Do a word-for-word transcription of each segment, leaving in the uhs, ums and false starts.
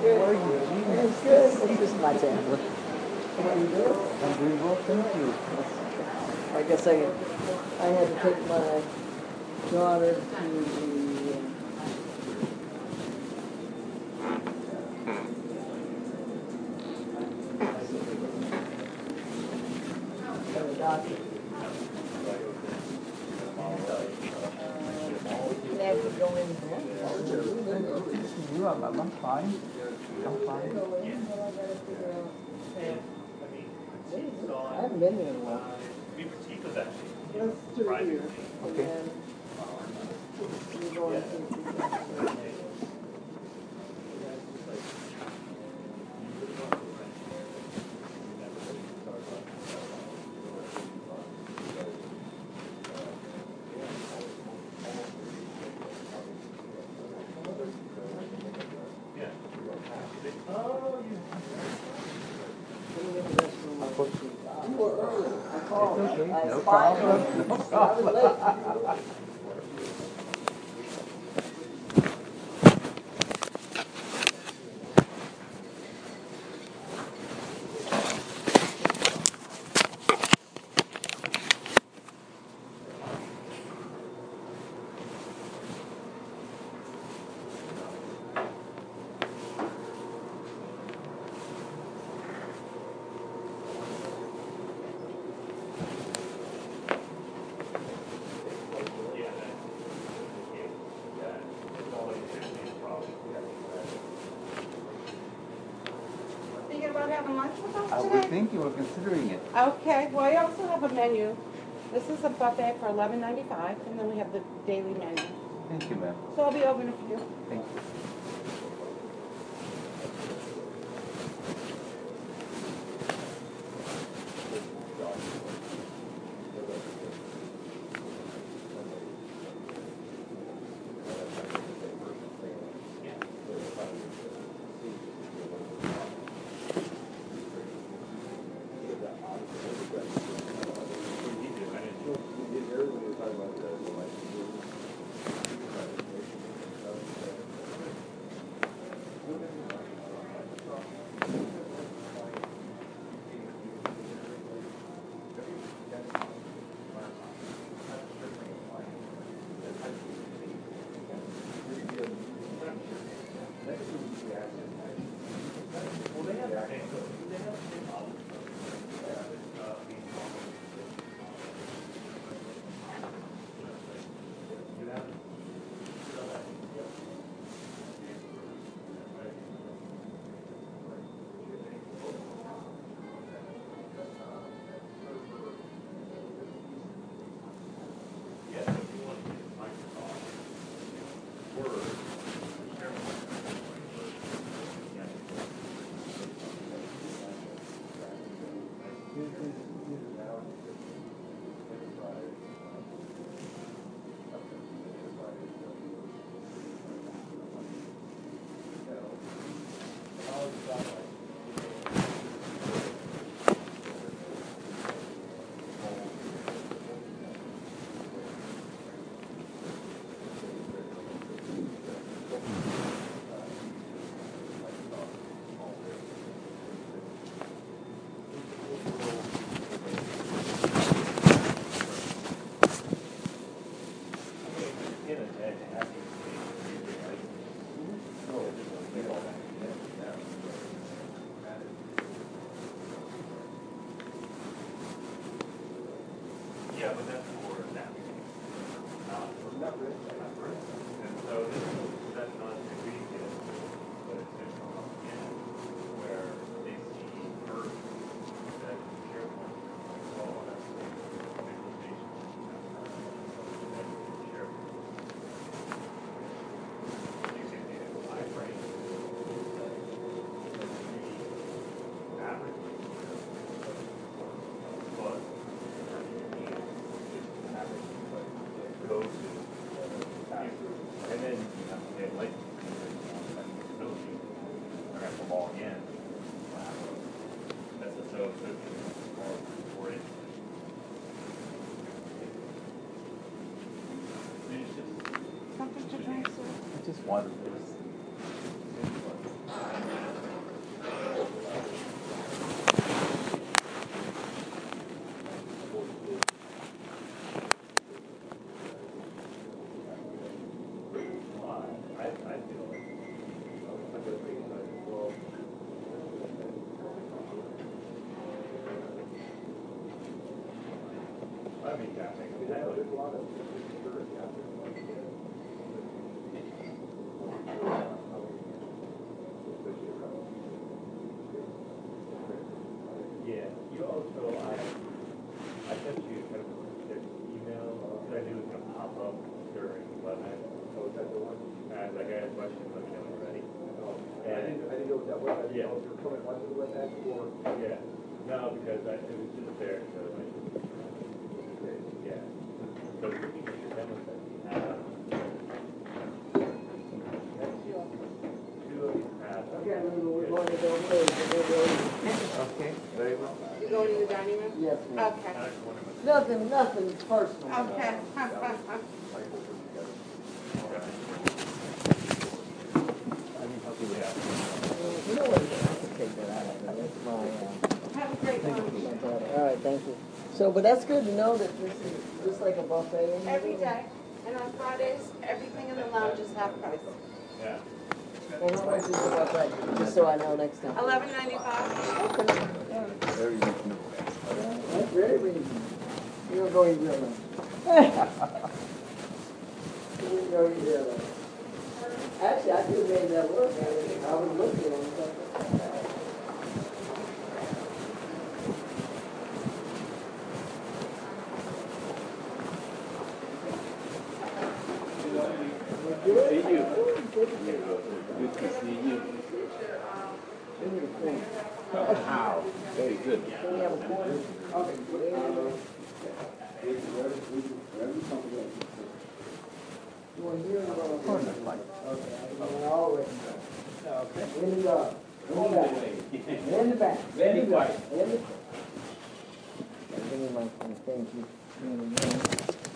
How are you, Jean? It's good. It's just my family. How you doing? I'm doing well, thank you. I guess I, I had to take my daughter to the, uh, to the doctor. You can actually go in there. You, I'm, I'm fine. I'm fine. Go in, but I gotta figure out, uh, I haven't been there in a while. That's two years. Okay. And then you go into the, you were early. I called. It's okay. I No spied problem. on you. No I was problem. late. Thinking about having lunch with us I today? would think you were considering it. Okay, well, I also have a menu. This is a buffet for eleven ninety-five, and then we have the daily menu. Thank you, ma'am. So I'll be over in a few. Thank you. Yeah, but that's for that. Not for that. And so this is, that's not to be good, but it's to come up again, where they see first that SharePoint, like, oh, that's the visualization. That's SharePoint. You can do iframe. Average. But go to, and then you have to get like, ability, I have to log in. That's the so, so, for it. It's just, Something to drink, sir? I just wanted this. also, I, I sent you kind of an email that I knew was gonna pop up during Webex. Oh, is that the one? And like, I had questions, let me know when you're ready. Oh, I didn't, I didn't know what that was. I didn't know if you were coming onto the WebEx or. Yeah, no, because I, it was just there, so like, yeah. So we can get your demo set. Uh, two of these have. Okay, then we're going to go away, so we'll go. Okay, very well. You going in the dining room? Yes, ma'am. Okay. Nothing, nothing personal. Okay. You know what? Take that out of there. That's my, uh, Have a great lunch. my daughter. All right, thank you. So, but that's good to know that this is just like a buffet. and Every everything. day. And on Fridays, everything in the lounge is half price. Yeah. And how much is the buffet? Just so I know next time. Eleven ninety-five. Okay. Yeah. Very reasonable. That's very reasonable. You don't go eat real lunch. You don't go eat real lunch. Actually, I could have made that work. I was, I was looking on something. See you. Good to see you. Wow, very good. Can we have a corner? You want here or you want Corner, like. Okay, I want all of it. Okay. In the yard. In the back. In the back. Very quiet. In the back. Give me my phone, thank you. Give me the phone.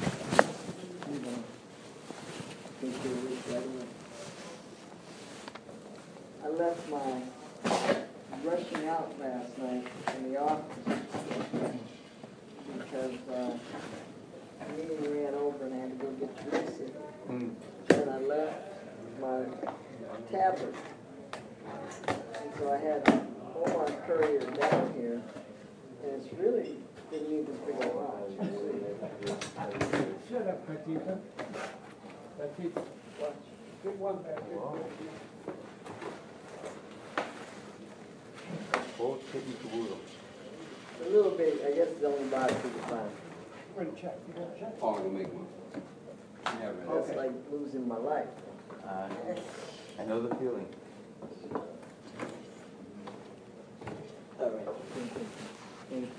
Thank you. I left my rushing out last night in the office because uh, the meeting ran over and I had to go get Teresa. Mm. And I left my tablet. And so I had Omar Courier down here. And it's really didn't even figure out. Shut up, Petita. Petita. Watch. Get one back there. Both taking to work. A little bit, I guess it's only about two to five. Run check. You want to check? Oh, you make one. Yeah, That's like losing my life. Uh, I know the feeling. All right. Thank you. Thank you.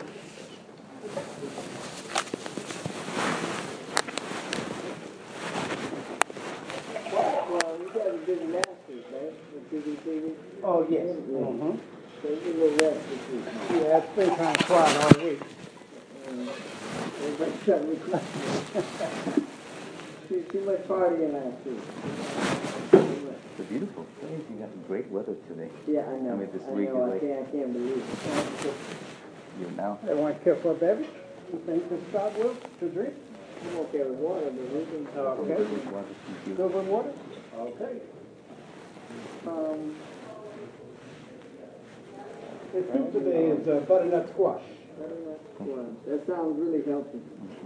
Well, you guys are busy masters, right? With busy busy. Oh, yes. Mm-hmm. So you get a little rest this week. Yeah, it's been kind of quiet all week. Um, Everybody shut me close. Too, too much partying last week. It's a beautiful place. You got great weather today. Yeah, I know. I mean, this I week know. is I like- can't, I can't believe it. You now. They want to care for a beverage? You think to start with, to drink? I'm okay with water, but we can. Okay. Good with water? Okay. Um, The soup today is uh, butternut squash. butternut squash. That sounds really healthy.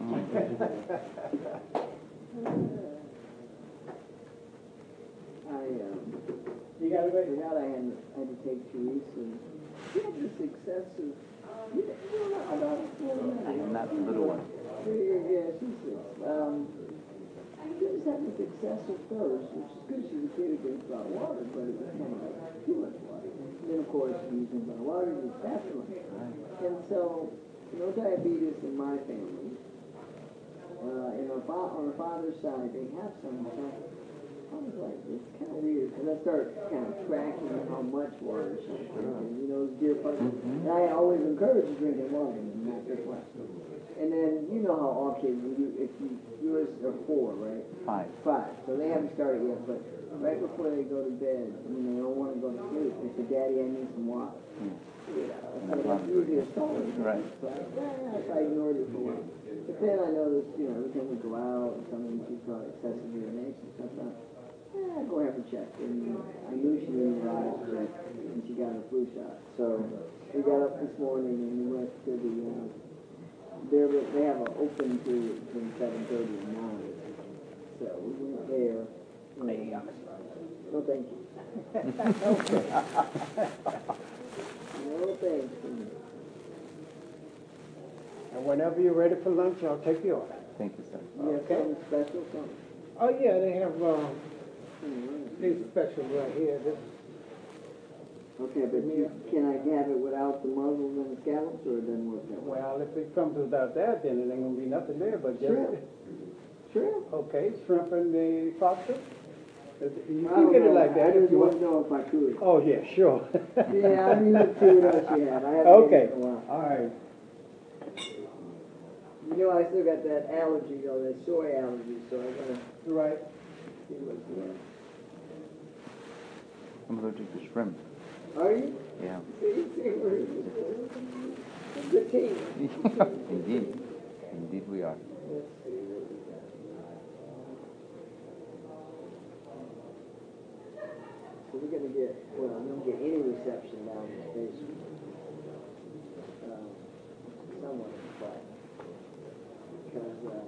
I, um, You got it ready? forgot I had, I had to take Teresa. She had this excessive, you don't know about it? Not the little one. Yeah, yeah, she's six. Um, she just had this excessive thirst, which is good. She's a kid who drinks a lot of water, but it was kind of like too much water. Then, of course, when you drink a lot of water, you get faster. And so, no diabetes in my family. Uh, and on, fa- on the father's side, they have some. So I was like, it's kind of weird, because I started kind of tracking how much water she's drinking. You know, it's dear partner. And I always encourage drinking water, and not just less. And then, you know how all kids, you, if you, yours are four, right? Five. Five. So they haven't started yet, but right before they go to bed, when they don't want to go to sleep, they say, Daddy, I need some water. Mm. You know, so that's usually a story. Right. So I, yeah, so I ignored it for a while. But then I noticed, you know, every time we go out, and something she's got excessive urination, so I thought, eh, go have a check. And I knew she needed a eyes check, and she got a flu shot. So we got up this morning and we went to the, uh, They're, they have an open period between seven thirty and nine. So we went there. And, no, thank you. No, thank you. And whenever you're ready for lunch, I'll take the order. Thank you, sir. You have Okay. something special, something? Oh, yeah, they have, uh, Mm, these specials right here. This, Okay, but you, can I have it without the mussels and the scallops, or it doesn't work that way? well, if it comes without that, then it ain't gonna be nothing there but just, Shrimp. Shrimp? okay, shrimp and the lobster. You I can don't get it know. like I that if just you want want. to know if I could. Oh, yeah, sure. Yeah, I need to see what else you have. I haven't Okay, been in a while. all right. You know, I still got that allergy, though, that soy allergy, so I gotta Right. see what's going I'm allergic to shrimp. on. Are you? Yeah. See, see, we're a good team. Indeed. Indeed we are. Let's see what we got. So we're gonna get, well, we don't get any reception down in the station. Um, somewhat in the flight. Because, uh,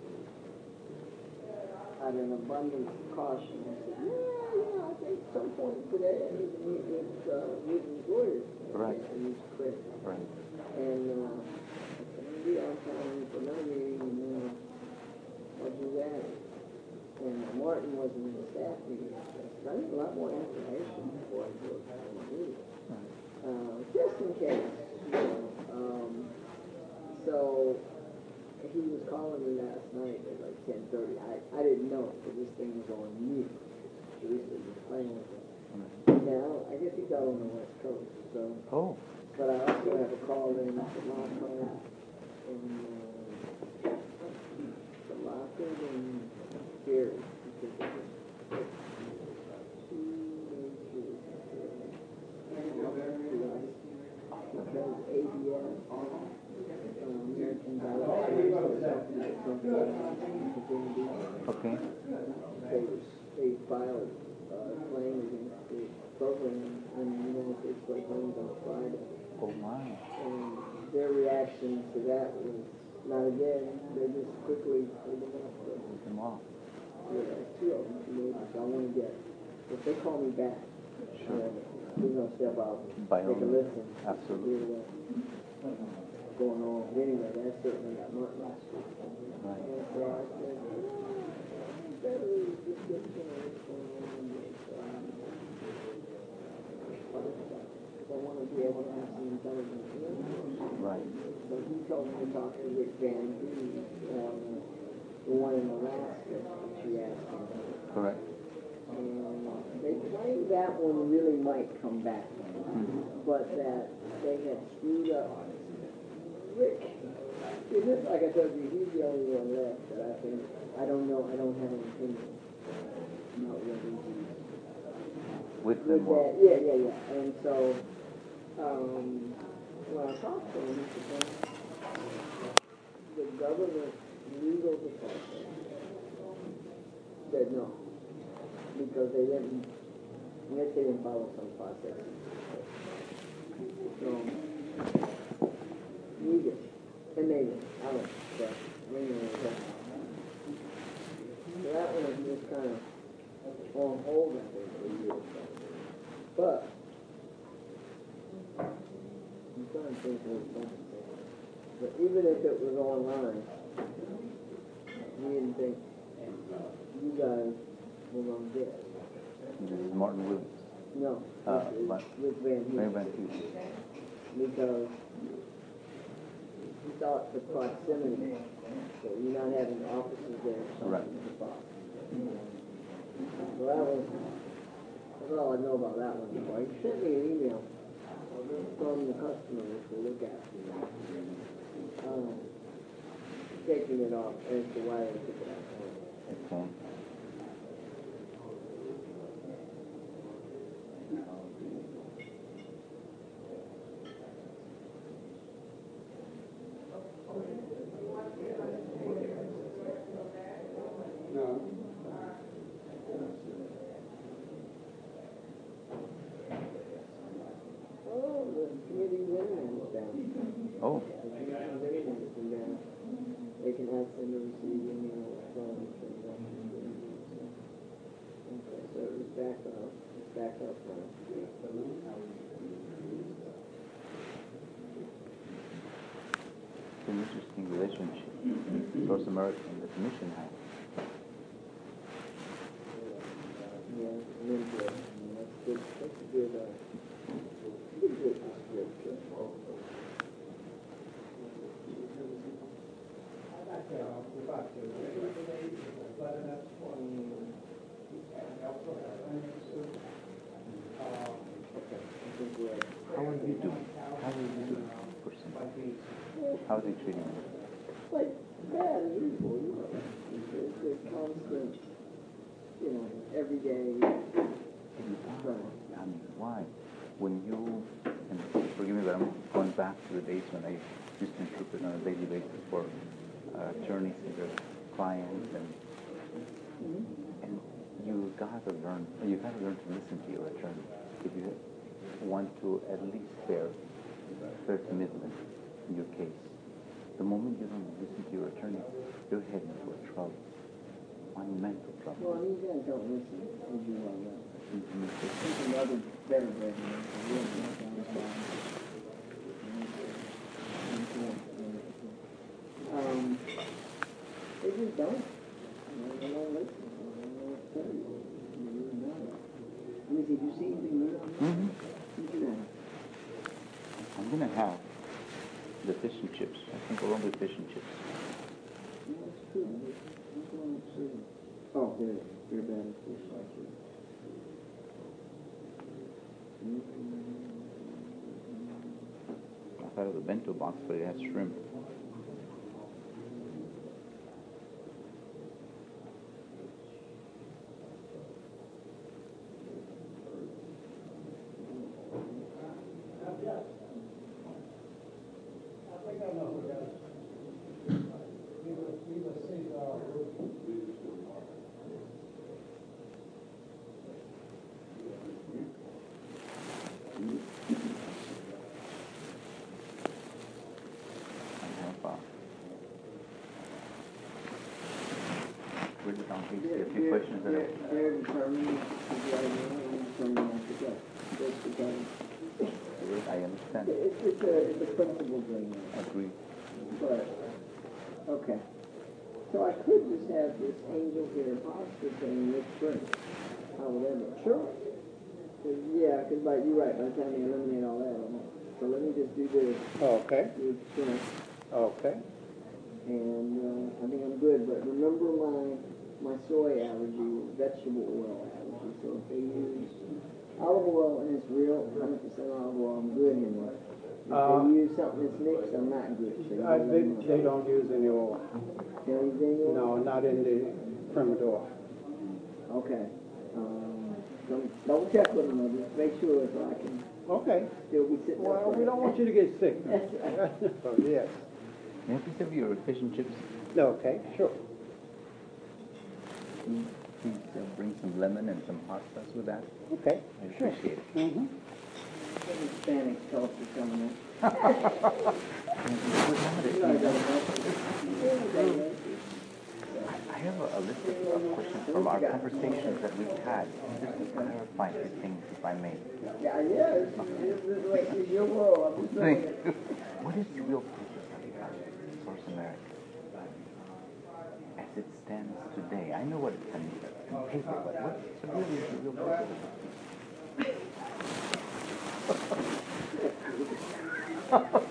out of an abundance of caution, I said, yeah, yeah, I think at some point today I need to meet with, uh, with employers. Right. And use credit. Right. And, uh, I said, maybe I'll time for another meeting, and then I'll do that. And Martin wasn't in the staff meeting. I need a lot more information before I go to the meeting. Uh, just in case, you know. Um, so, he was calling me last night at like ten thirty. I, I didn't know, because this thing was on mute. Teresa was playing with it. Now, I guess he's out on the West Coast, so. Oh. But I also have a call in to Lockhart and, uh, to Lockhart and Gary. Because it was two major, because A B S, um, American Dialysis, Okay. they, they filed a claim against the program in the United States programs on Friday. Oh my. And their reaction to that was, not again, they just quickly pulled them off. the- Take them off. Yeah, there's two of them, two ladies, so I want to get, if they call me back, Sure. uh, we're going to step out, By all take a means. listen. Absolutely. See what's going on. Anyway, that certainly got Martin last week. Right. And so I said, "Yeah, better just get to know what's going on with, um, other stuff. Because I want to be able to have some intelligence. Right. So he told me to talk to Rick Van Hee, um, the one in Alaska, which he asked me about. Correct. And they claim that one really might come back, Mm-hmm. but that they had screwed up. Rick, it is, like I told you, he's the only one left that I think, I don't know, I don't have an opinion about whether he's With with them that. all. Yeah, yeah, yeah. And so, um, when I talked to him, he said, the government legal department said no, because they didn't, I guess they didn't follow some process. So, we did, and they did, I don't know, but, we know what that. So that one was just kind of on hold, I think, for a year or so. But, I'm trying to think of something. But even if it was online, we didn't think you guys were gonna get it. This is Martin Williams. No, Uh, this is but- Rick Van Hee. Very bad too. Because he thought the proximity, so you're not having offices there or something. Right. was a problem. So that was, that's all I know about that one before. He sent me an email from the customer, which we'll look at. Um, taking it off as to why they took it out. Excellent. Oh, the committee's internet's down. Oh. The committee's internet's been down. They can ask them to receive email from transactions. Okay, so it's back up. It's back up now. an interesting relationship Source America and the Commission have. Yeah, a little bit. I mean, that's good. That's a good, uh, good, good description. How are you doing? How are you doing, person? How are they treating you? Like, bad as usual, you know. It's a constant, you know, every day. I mean, why? When you, and forgive me, but I'm going back to the days when I used to interpret on a daily basis for uh, attorneys and their clients, and Mm-hmm. and you gotta learn, you gotta learn to listen to your attorney if you want to at least bear fair commitment in your case. The moment you don't listen to your attorney, you're heading into a trouble, monumental trouble. Well, these guys don't listen, as you well know. Mm-hmm. There's another better resident, a real one down the bottom. Um, they just don't. You know, they don't listen. They don't know what to tell you. They really don't. Let me see, did you see anything new on that? Mm-hmm. What you have? I'm gonna have the fish and chips. I think we're on the fish and chips. Yeah, that's true. I'm going to see. Oh, there it is. You're bad at fish, I see. I thought of the bento box, but it has shrimp. They're, A few they're, questions that they're, I- they're determined to go, and determined not to go. That's the game. I understand. It's, it's a, it's a principle thing. Agree. But, okay. So I could just have this angel here pasta thing with shrimp. How would that look? Sure. 'Cause, yeah, because like, you're right, by the time you eliminate all that, I'm like, so let me just do this Okay, with shrimp. okay. And uh, I think I'm good, but remember my my soy allergy, vegetable oil allergy. So if they use olive oil and it's real one hundred percent olive oil, I'm good in it. If Uh, they use something that's mixed, I'm not good. So you Uh, gotta they, let me know. they don't use any oil. They don't use any oil? No, not in the Primador. Okay. Um, so double check with them, though, just make sure so I can Okay. still be sitting up. Well, we don't want you to get sick. That's right. So, yes. May I please have your fish and chips? Okay, sure. Can you please uh, bring some lemon and some hot sauce with that? Okay, I sure. appreciate it. Mm-hmm. Hispanic culture coming in. Thank you. You know, I got it. Yeah, I got it. I have a, a list of, of questions from our conversations that we've had, just to clarify a few things, if I may. Yeah, yeah, it's, it's, it's like, it's your world. I'm just Thank saying. you. What is the real purpose of Source America as it stands today? I know what it's on on paper, but what's really the real purpose?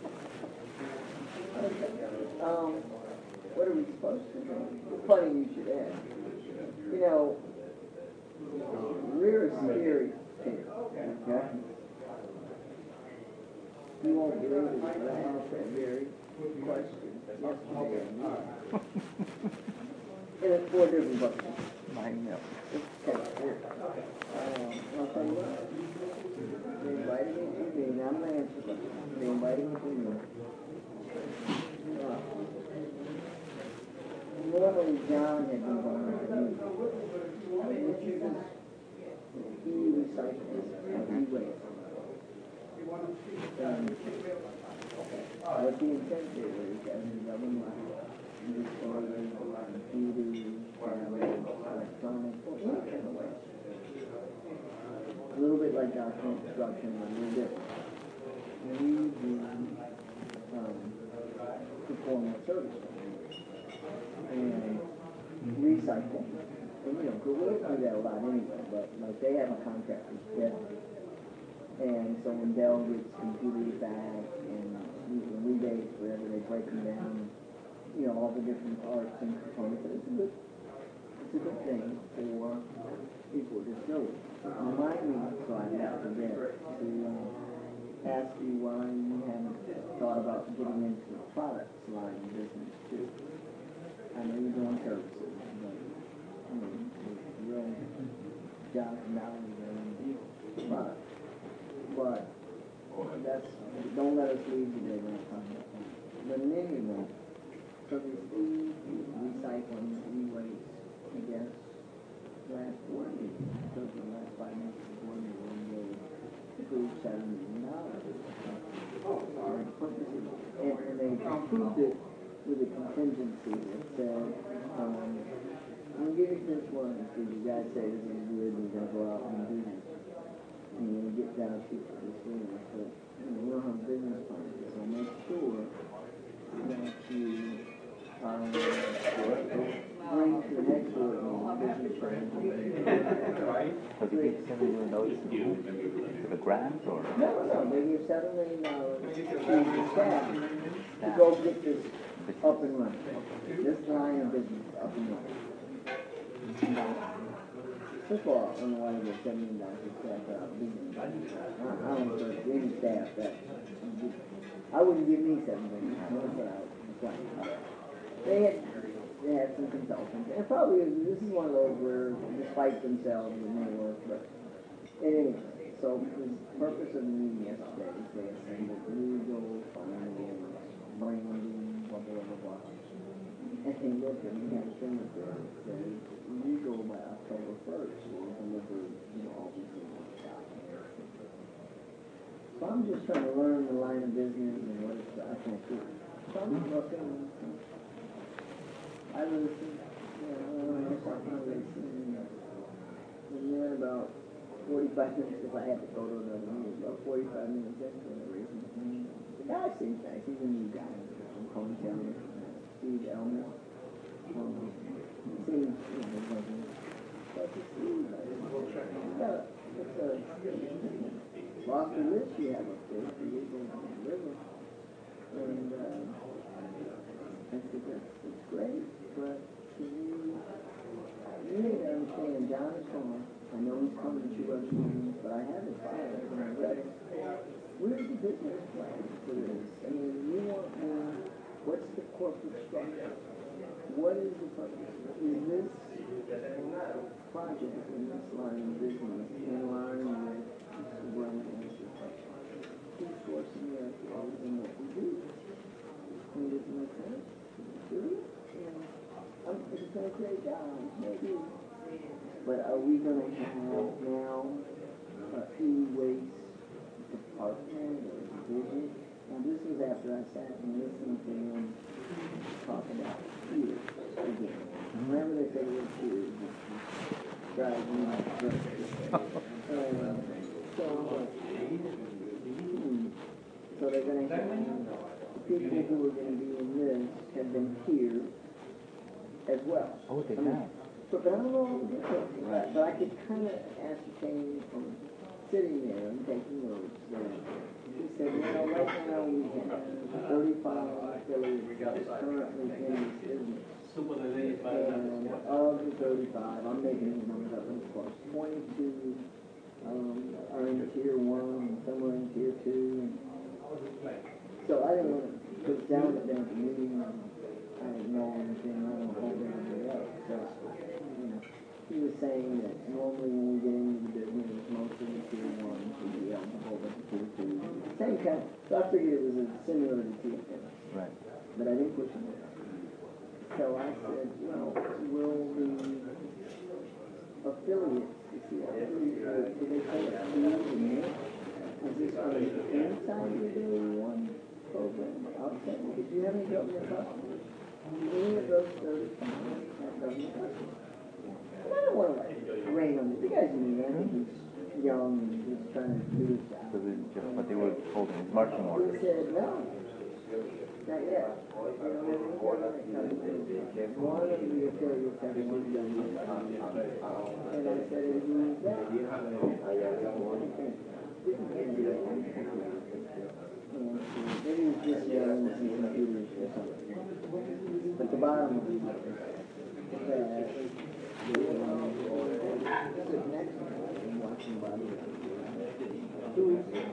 Um, what are we supposed to do? Funny you should ask. You know, we're a scary thing, okay? You won't believe it, but I asked that very question yesterday. And it's four different questions. I know. It's kind of weird. Um, I'll tell you what. They invited me to me, and I'm gonna answer them. They invited me to me. Uh, Normally John had been going to the which is e-recycling, e-waste. Um, what the intent is, as the government discarding computers, cameras, electronics, or any kind of waste. A little bit like our construction, but a little different. We do, um, performing a service and recycling. And you know, Goodwill do that a lot anyway, but like they have a contract with Dell. And so when Dell gets computers back and using rebates, whatever, they break them down, you know, all the different parts and components. It's a good, it's a good thing for people to do. Remind me, so I don't forget, to uh, ask you why you haven't thought about getting into the products line of business too. I know you're doing services, but I mean, it's real jobs and dollars and products. But that's, don't let us leave today when it comes up. But in any event, so this e-recycling, e-waste, I guess, last board meeting, because the last five minutes of the board meeting, they approved seven million dollars. And, and they approved it with a contingency that said, um, I'm gonna give you this one, because you guys say this is good, and you're gonna go out and do this. And you get down to this room, but you know, we don't have business plans, so make sure that you um, bring to the next board meeting business plan. So they give seven million dollars to the grant or? No, no, they give seven million dollars to the staff to go get this up and running. This line of business up and running. First of all, I don't know why they get seven million dollars to staff out business. I, I don't know if any staff that I wouldn't give me seven million dollars. They had they had some consultants, and probably this is one of those where despite themselves it may work, but anyway. So the purpose of the meeting yesterday is they assembled legal, finance, branding, blah blah blah blah. And they looked and we had a thing up there that says legal by October first will deliver, you know, all these things. So I'm just trying to learn the line of business and what it's I can't do. So I'm looking. I listen, you know, I something I listen, and then about forty-five minutes, if I had to go to another meeting, about forty-five minutes after the reason. The guy seems nice. He's a new guy from Coney County, Steve Elmer. Um, he seems, you know, like, but it's Steve. It's a, it's a lofty list you have up there for you going to the river. And, uh, I said, that's, that's great, but you, you need to understand, John is gone. I know he's coming to other meetings, but I have his file and I read it. Where's the business plan for this? I mean, you want more, what's the corporate structure? What is the purpose? Is this project in this line of business in line with the brand who's forcing the activities and what we do? I mean, does it make sense? Do it? And I'm it's going to create jobs, maybe. But are we going to have now an e-waste department or division? Now this was after I sat and listened to them talk about tears again. Whenever they say the word tears, it drives me nuts. And so, hmm, so they're going to have people who are going to be in this have been here as well. Oh, they I mean, have. But, but I don't know all the details. Right. But I could kind of ascertain from sitting there and taking notes that he said, you know, right now we have thirty-five affiliates that are currently in this business. And of the thirty-five, I'm making these numbers up, of course, twenty-two um, are in tier one and some are in tier two. And so I didn't want to put down at the meeting. I didn't know anything. I don't hold anything up. So, you know, he was saying that normally when we get into the business, most of the tier one would be eligible, but the tier two, same kind. So I figured it was a similar to tier two. Right. But I didn't push him. So I said, well, will the affiliates, you see, affiliates, do they pay a fee to me? Is this on the inside of the one program, outside? Did you have any government customers? Any of those thirty-five have government customers? And I don't want to like rain on this. The guy's new. I think he's young and he's trying to do his job. So they just, but they were holding his marching orders. He said, no. Not yet. I don't have any government coming. One of the affiliates had one done. And I said, "Who is that?" I got one thing. Didn't get it. And maybe it was just young and some computers or something. But the bottom of it is that the sit next to me and watching Bobby. Who is it?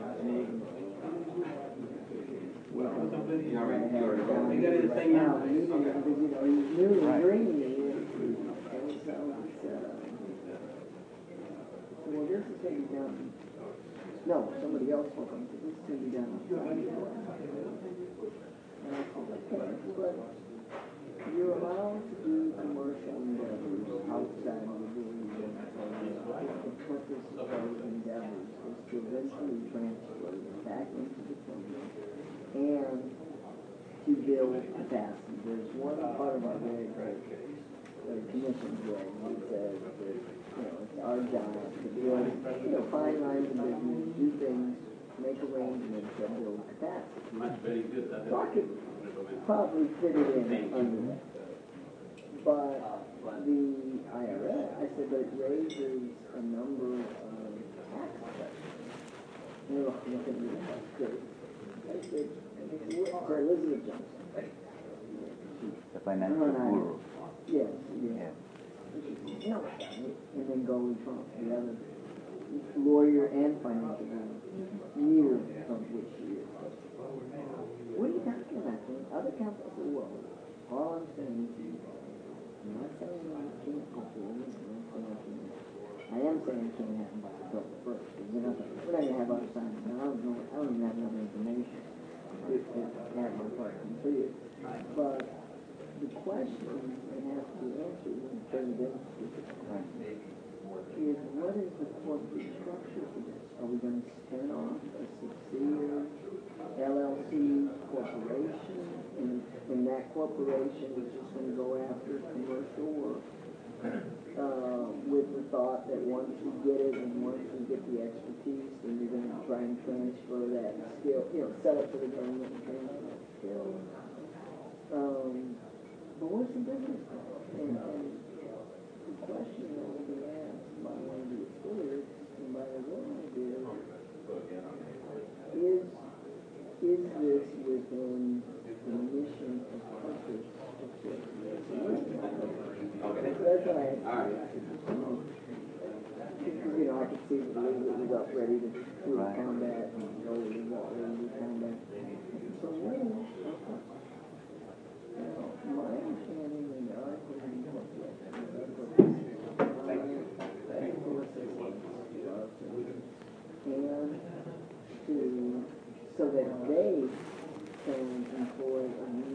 Well, I got it right now, because, you know, he's new and green, and so, it's, uh, well, this is gonna be done, no, somebody else told him, this is gonna be done on Sunday. And I said, okay, but you're allowed to do commercial endeavors outside of the building. The purpose of those endeavors is to eventually transfer them back into the company and to build capacity. There's one part of our reg, the commission reg, that says that, you know, it's our job to build, you know, find lines of business, do things, make arrangements that build capacity. So I could probably fit it in under that. But the I R S, I said, but it raises a number of tax questions. And they're looking at me, that's great. I said, so Elizabeth Johnson. The financial guru. Yes, yes. Yeah. And then Goldie Trump, the other lawyer and financial guru. Neither of which she is. What are you talking about? Other companies say, well, all I'm saying is, I'm not saying I can't go forward. I am saying it can't happen by October first. We're not going to have other signs. I don't know. I don't even have enough information to have my part completed. But the question that has to be answered when it turns into is what is the corporate structure for this? Are we going to spin off a subsidiary L L C corporation, and, and that corporation is just going to go after commercial work uh, with the thought that once we get it and once we get the expertise, then we're going to try and transfer that skill, you know, sell it to the government and transfer that skill. Um, but what's the business model? And, and the question that will be asked by one of the affiliates and by the world is, is Is this within the mission of purpose of this? That's what I had to do. Because, you know, I could see that Elizabeth was up ready to do combat, and Goldie was up ready to do combat. So really, now, my understanding in the article in the book was and to so that they can employ a new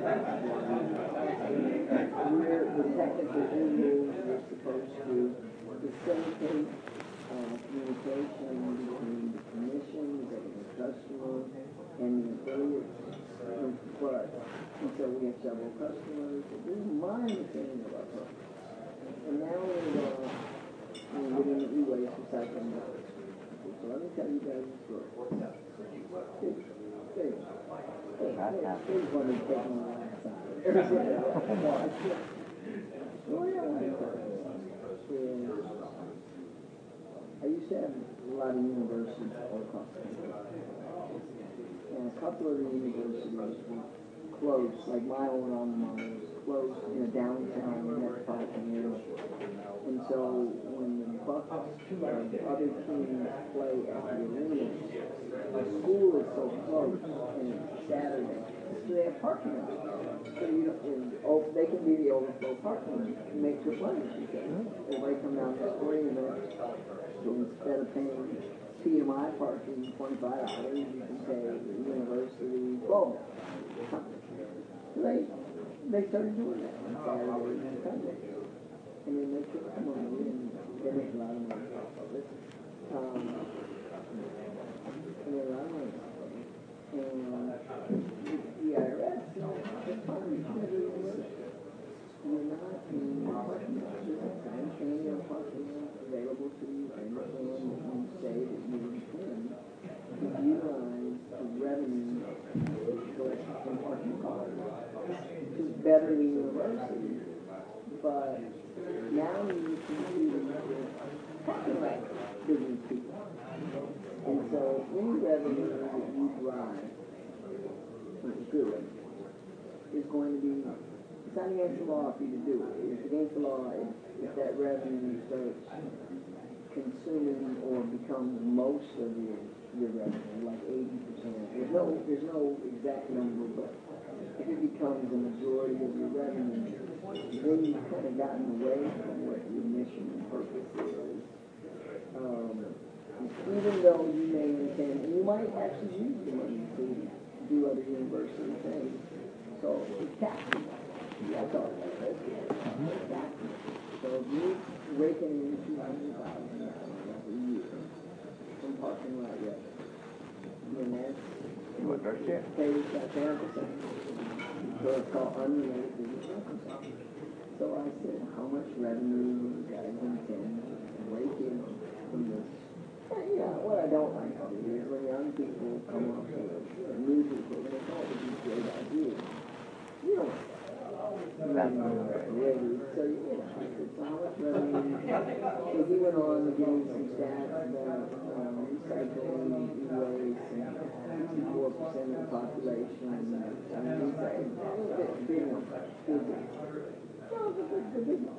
where the technical rules are supposed to facilitate uh, communication between the commission, the customer, and the affiliates. But, and so we have several customers. This is my understanding of our program. And now we're, uh, we're getting the e-waste recycling dollars. So let me tell you guys a story. Hey, hey, hey, here's one that's taking my last time. So what I want to tell you is, I used to have a lot of universities all across the country. And a couple of the universities were close, like my own alma mater was close in a downtown metropolitan area. And so when the Bucks and other teams play at the arena, the school is so close and it's Saturday, so they have parking lots. So you know, and, oh, they can be the overflow parking and make your plans. Everybody come down to twenty minutes, so instead of paying P M I parking twenty-five dollars, you can pay the university twelve dollars. So they, they started doing that on Saturday and Sunday. And then they took some money and they make a lot of money off of it. Um, and they made a lot of money off of it. And the I R S, it's probably better than you're not in the parking lot. There's a time change in parking lot available to you. I understand that you say that you intend to utilize the revenue collected from parking Beverly University, but now you can copyright business people. And so any revenue that you drive, which is good, is going to be, it's not against the law for you to do it. It's against the law if, if that revenue starts consuming or becomes most of your, your revenue, like eighty percent. There's no, there's no exact number, but if it becomes the majority of your revenue, then you've kind of gotten away from what your mission and purpose is. Um, even though you may intend, and you might actually use the money to do other university things. So it's taxable. That's all that is. It's taxable. So if you're raking in two hundred thousand dollars a year from parking lot rent, then that's What, our share? pays that ten percent. So it's called unrelated business income. So I said, how much revenue you guys intend to rake in from this? And, yeah, what I don't like to do is when young people come up with new people, they come up with these great ideas. You don't revenue ready. So, you know, I said, so how much revenue? So he went on to give me some stats about um, recycling, e-waste, and sixty-four percent of the population. And he said, it's a big number. Big number. No, it's a big, big number.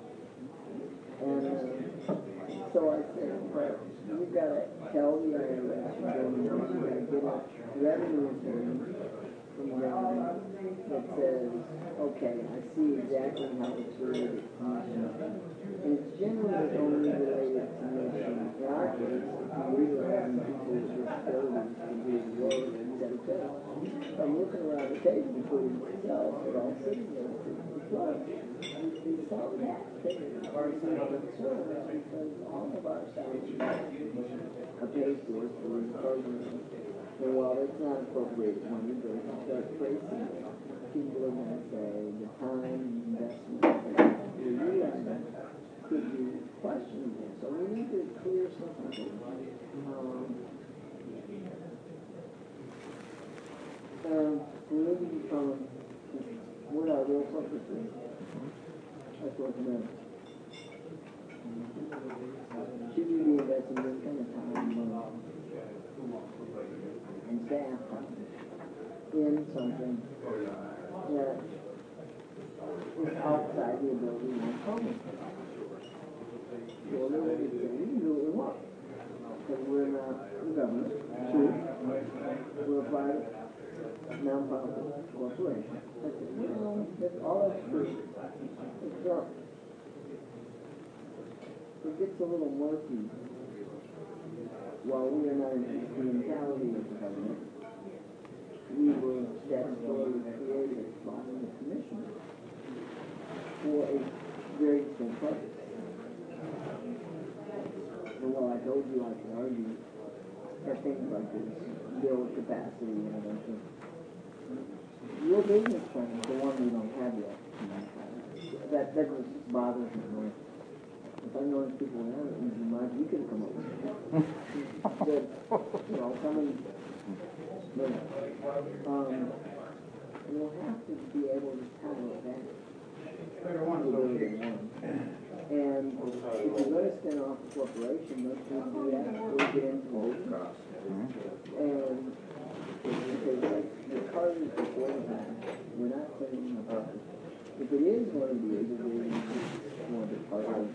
And uh, so I said, well, you've got to tell the I R S you're doing this, you've got to get a revenue return from the government that says, okay, I see exactly how it's related to mission. And it's generally only related to mission. In our case, we were having people with disabilities to do the work, et cetera, et cetera. I'm looking around the table, including myself, we're all sitting there with the club. Some taxpayers are concerned because all of our salaries are paid for through the program. And while it's not appropriated money, but if you start tracing it, people are going to say the time investment that you're using could be questionable. So we need to clear something. Um, um, we need to become what our real purpose is. That's what it meant. Should we be investing this kind of time, money, and staff time in something that is outside the ability of one company? Well, we can do what we want. Because we're not the government. True. We're a private, non-profit corporation. That's it. Well, that's all that's true. It's not. It gets a little murky. While we are not in the instrumentality of the government, we were statutorily created by the commission for a very distinct purpose. And while I told you I could argue that things like this build capacity and innovation, your business plan is the one we don't have yet. That, that just bothers me. If I know people would have it in your mind, you could come up with it. But, you know, coming, but, um, we'll have to be able to tell that. And if you're going to spin off a corporation, let's do that before we get into it. And because like the cars before that, we're not putting up. If it is going to be able to be more the part of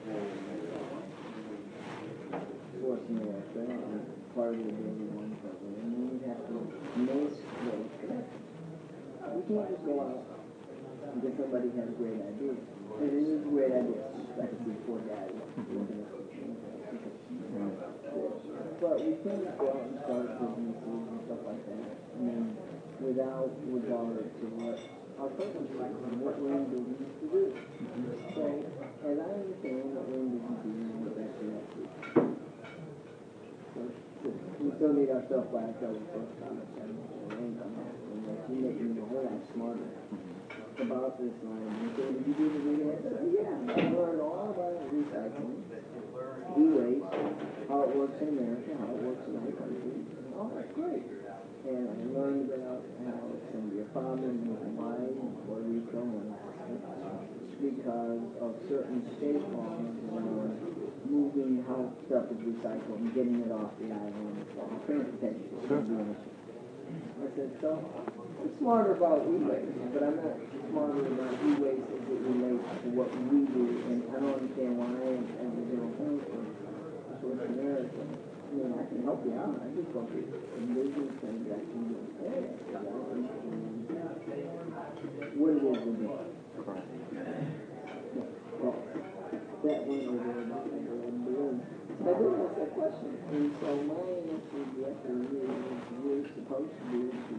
forcing the restaurant, part of the building one program, and then we have to make those connections. We can't just go out because somebody has a great idea. And it is a great idea. I can see four guys looking at it. But we can't just go out and start businesses and stuff like that, and then without regard to what our purpose is and what we're in business to do. So, as I understand what we're in business to do, and what that's what to do. So, we still need our stuff back over the first time. And you make me a whole lot smarter about this line. And so, did you do the video? I said, yeah, I learned all about recycling, e-waste, how it works in America, how it works in other countries. Oh, that's great. and I learned about how it's going to be a problem with Hawaii, Puerto Rico, and Alaska because of certain state laws around moving how stuff is recycled and getting it off the island. Transportation is going to be an issue. I said, so I'm smarter about e-waste, but I'm not smarter about e-waste as it relates to what we do, and I don't understand why, as a general counsel, North America, I mean, I can help you out. I just want to some business transaction with that. I don't understand what it is we're doing. Correct. That, that went over and over and over. But I didn't ask that question. And so my answer is yes, we're we're supposed to do is to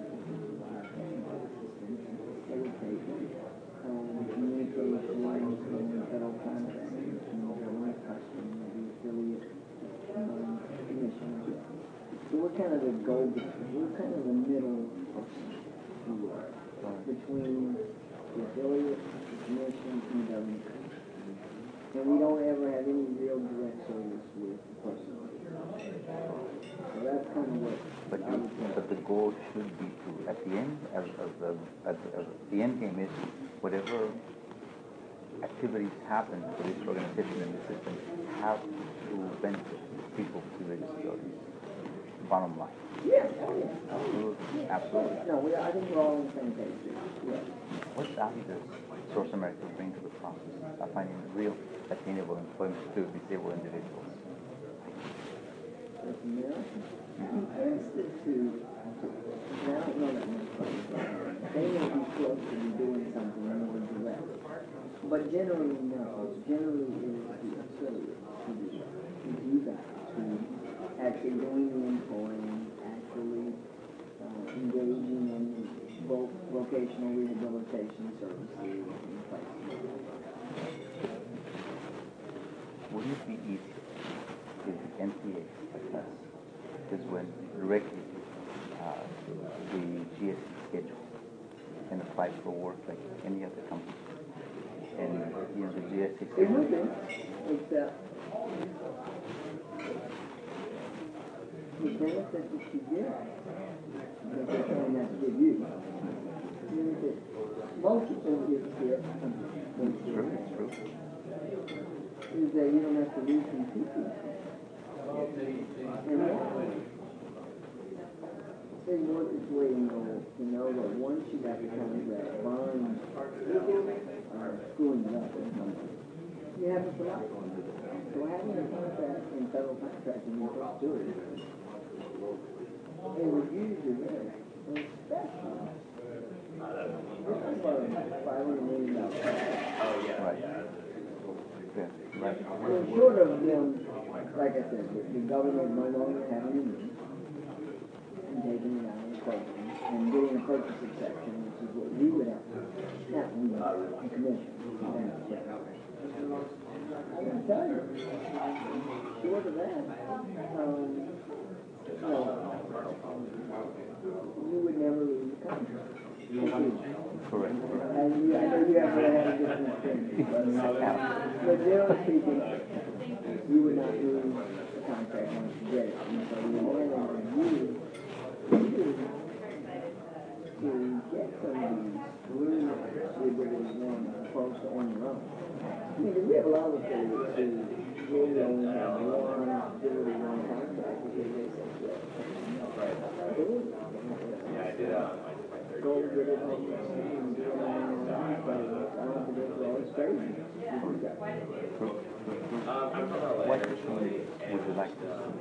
education, um, communication, and federal contracting, and government customs, the affiliate um, commission. So we're kind of the go-between. We're kind of the middle person, if you will, between the affiliate, the commission, and the government. And we don't ever have any real direct service with the person. So that's kind of what But, I you, would think. but the goal should be to, at the end, as, as, as, as, as the end game is, whatever activities happen for this organization and the system have to benefit people with disabilities. Bottom line. Yeah, oh, yeah. Absolutely, absolutely. No, we, I think we're all on the same page. Yeah. What value does Source America bring to the process of finding real attainable employment to disabled individuals? North America Institute, I don't know that much about it. They may be close to be doing something more direct. But generally, no. Generally, it is the affiliate to do that. It's you guys who actually doing the employing, actually uh, engaging in both vocational rehabilitation services and places. Wouldn't it be easier if the N P A, like us, is when directly uh, the G S C schedule and apply for work like any other company? And you know, the G S C It schedule. would be, except the benefit that you get, that they're trying not to give you, is that most people get sick, It's true, it's true. is that you don't have to lose some people. And that, they work its way in goal to know that once you got the contract, bonds are screwing it up or something. You have it for life. So having a contract in federal contracting, you first do it. It reviews your risk, and especially, this is a five hundred million dollars. Right. Yeah, right. Well, short of them, like I said, the, the government no longer having a need and taking it out of the program and getting a purchase exception, which is what we would have to, not we, the commission. I can tell you, short of that, um, you know, you would never lose the contract. Correct, correct. And you, I know you have to have a different experience, but, but generally speaking, you would not lose the contract once you get it. And so the advantage of you is to get some of these through the ability one as opposed to on your own. I mean, we have a lot of things who really only have one ability, one contract because they say, yeah, I did uh, go get it on your own and do it on your own, but I don't think it's always crazy. What would you like to see?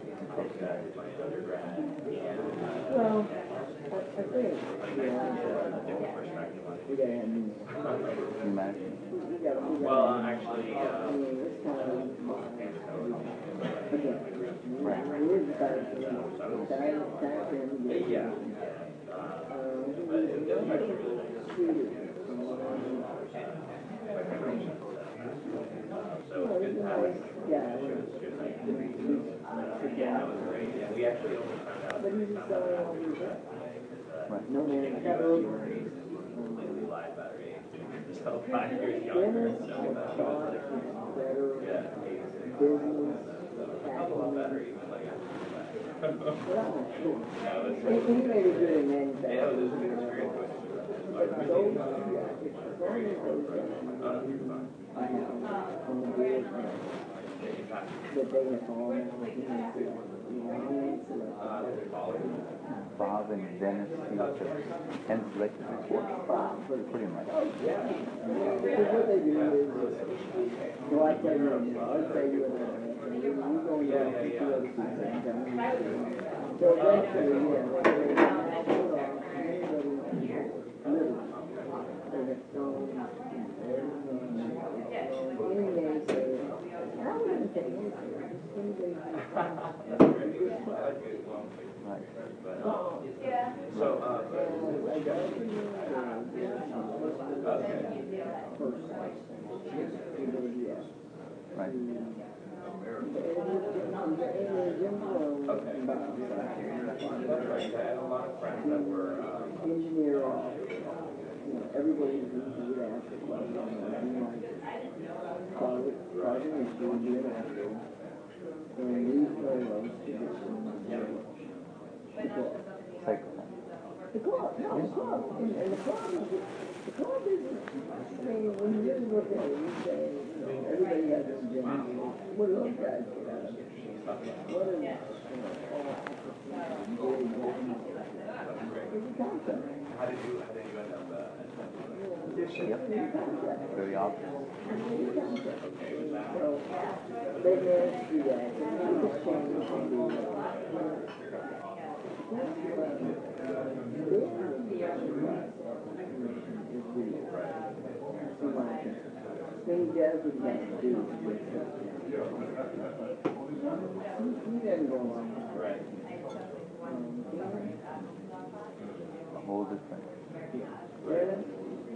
Well, I, I think, you know, we gotta have new. Imagine. We gotta, we gotta. Well, uh, actually, uh, I mean, it's kind of, again, Right. it is time for him, time, time for him to get. yeah. Um, he needs another shooter. So You know, he's a nice guy. we actually only found out But he's just selling all these drugs. Right. No man cover. completely lied about her age. So five years younger. Dennis So was thought is better yeah, business a couple of better acumen even like But I'm not sure. He, he may be good in manufacturing. But those, yeah, it's as long as those guys I have on the board now, that they have all now, you know, Bob and Dennis Theater and elected report. Pretty much. because what they do is, so I tell you, I'll tell you what I you go and down to two other people and tell me. So eventually, yeah, they say, now put on anybody on the board, literally. They have thrown everything, any naysayer, and I wouldn't say naysayer, just anybody who's found a good spot. Right. So, uh, And I got every year, uh, first, you know, yeah. Right. Engineer, you know, everybody would ask a question, and you might call it, cause an issue, and do an answer. And these fellows, the club. Psychopath. The club, no, the club, and, and the club is, the club is, I mean, when you really look at it, you say, you know, everybody has their agenda. What do those guys get out of it? What is, you know, all very good. It's a concept. How did you, how did you end up, uh, Yep. Very obvious. So, they managed to do that, and it was changed from the, then he does what he has to do. He doesn't go along. A whole different. Really?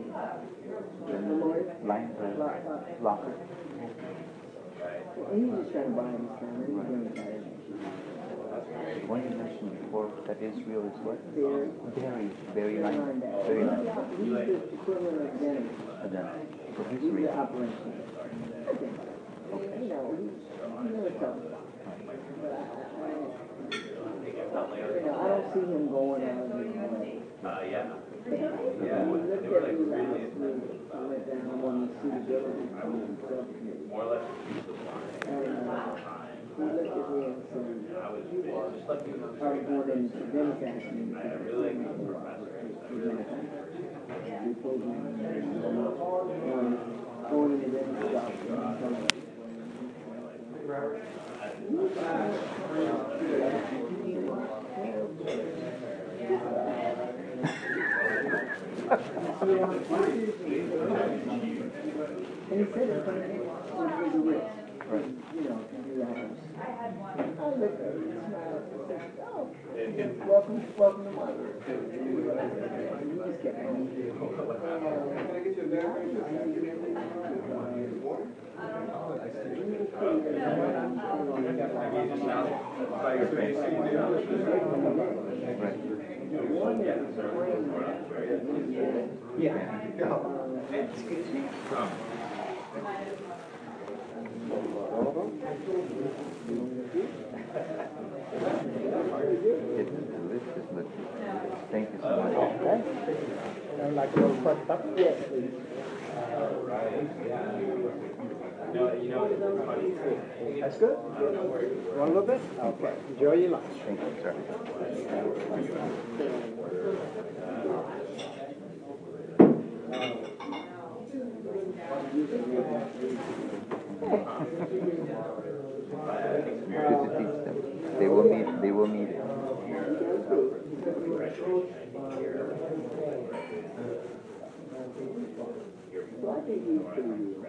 Then line uh, locker. And he's just trying to buy his camera. He's going to buy it. One you mentioned before that Israel is what? Very. Very, very nice. Very nice. He's the equivalent of Dennis. And then, for his He's the reason. operation. Okay. You know, he's, he's never tough. But I, I, you know, I don't see him going out of his way. uh, yeah. We looked at me last week, I went down on the suitability subcommittee. More or less, it's the line. And, uh, he looked at me and said, I was, just like you know, I was going in, Dennis asked me. I really like the professor. We told him, um, going into Dennis' job. And he said it, was a risk. Right. You know, to do the house. I looked at him, smiled, and said, oh, welcome, welcome to my world. And he just kept going. excuse me. It's delicious, but thank you so much. Okay. And like a little crushed up? Yes, please. That's good? Want a little bit? Okay. Enjoy your lunch. Thank you, sir. Good to teach them. They will need, they will need it. So I think he's pretty real.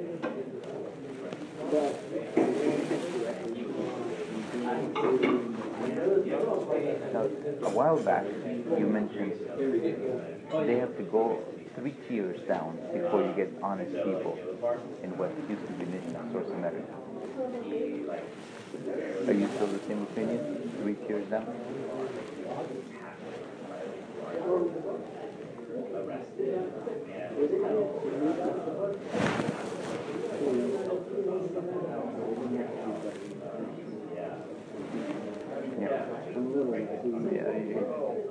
Now, a while back, you mentioned they have to go three tiers down before you get honest people in what used to be Mission Source America. Are you still the same opinion? Three tiers down? Yeah. way. Yeah, yeah.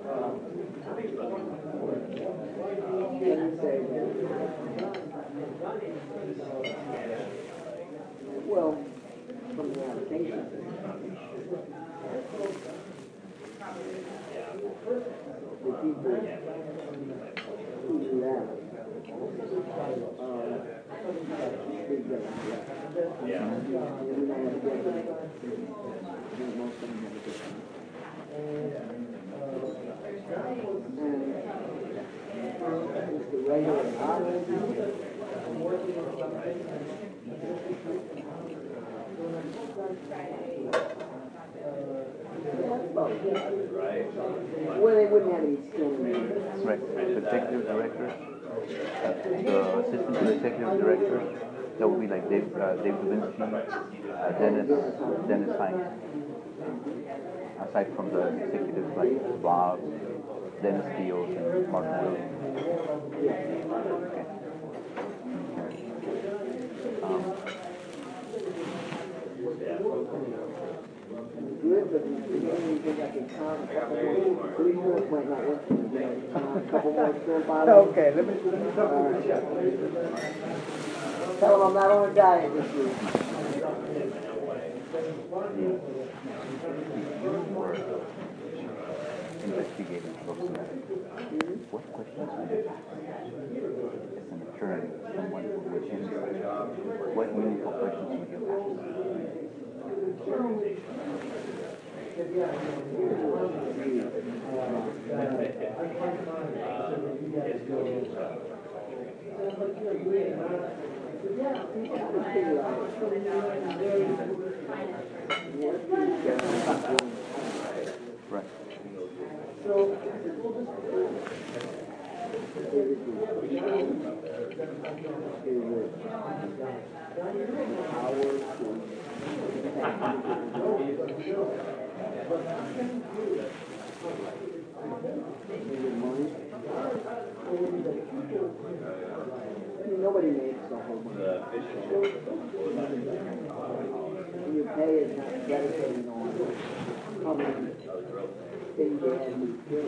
Let me say that. Well, from the allocation. The people who do that, uh, they get it. Yeah. And we don't have to get it. I think most of them have a good time. And it's the regular honest. Well, they wouldn't have any skill in it. Right. The executive director, the assistant to the executive director, that would be like Dave, uh, Dave Levinsky, uh, Dennis, Dennis Hines. Aside from the executives like Bob, Dennis Steele, and Martin Williams. Okay. Um, Good, but the beginning you think I can count a couple more, three more, might not work for me, but count a couple more, still five. Okay, let me, let me talk. All right. Tell them I'm not on a diet this week. Investigating folks. What questions would you ask? As an attorney, someone who was inside, what meaningful questions would you ask? Right. Nobody makes the whole money. Your pay is not dedicated on how many things they have to do.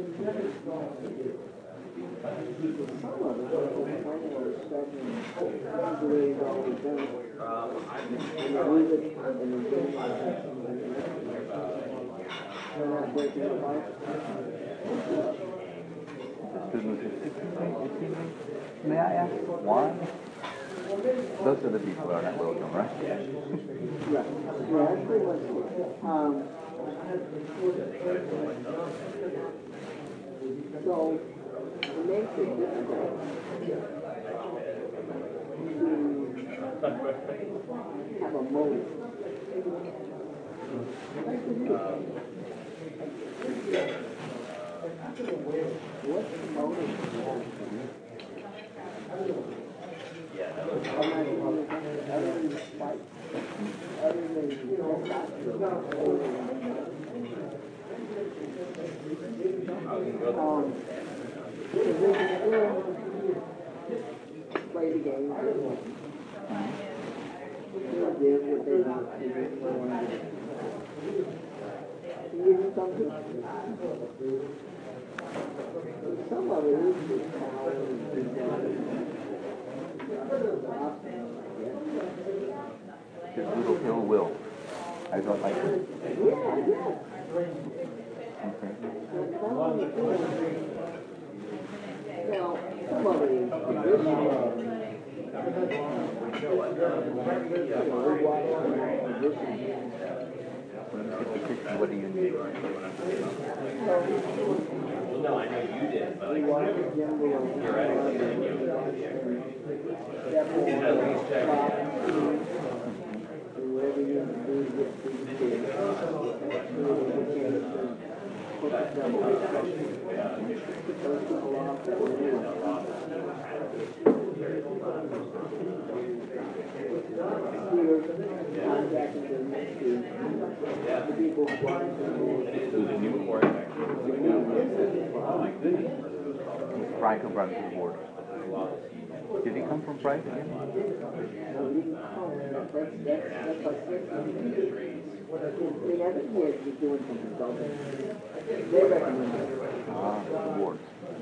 Some of it, when we're spending the way it's always done, and they lose it, and they get it, they're not breaking it apart. The students are sixteen, eighteen. May I ask why? Those are the people who are not welcome, right? Right. Yeah, that's pretty much it. Um, so, it makes it difficult to have a motive. What's the motive? Yeah, that I'm not doing anything other than fight. Other than, you know, um, because they can still play the game. Still give what they want to do. Give them something. Some of it is just power and Just little ill will. I don't like it. yeah, yeah. Okay. Now, some of it is traditional. What do you need? No, I know you did, but We want to general. you're right. At least check. Whatever you need to do to get through the kids. Put the double. Put those people off that were new. Here, contacting them next to the people who want to do Who's a new board member? Frank who brought to the board. Did he come from Pride again? That's, that's, that's like, I mean, I think he has been doing some consulting. They recommend it. Ah, the board.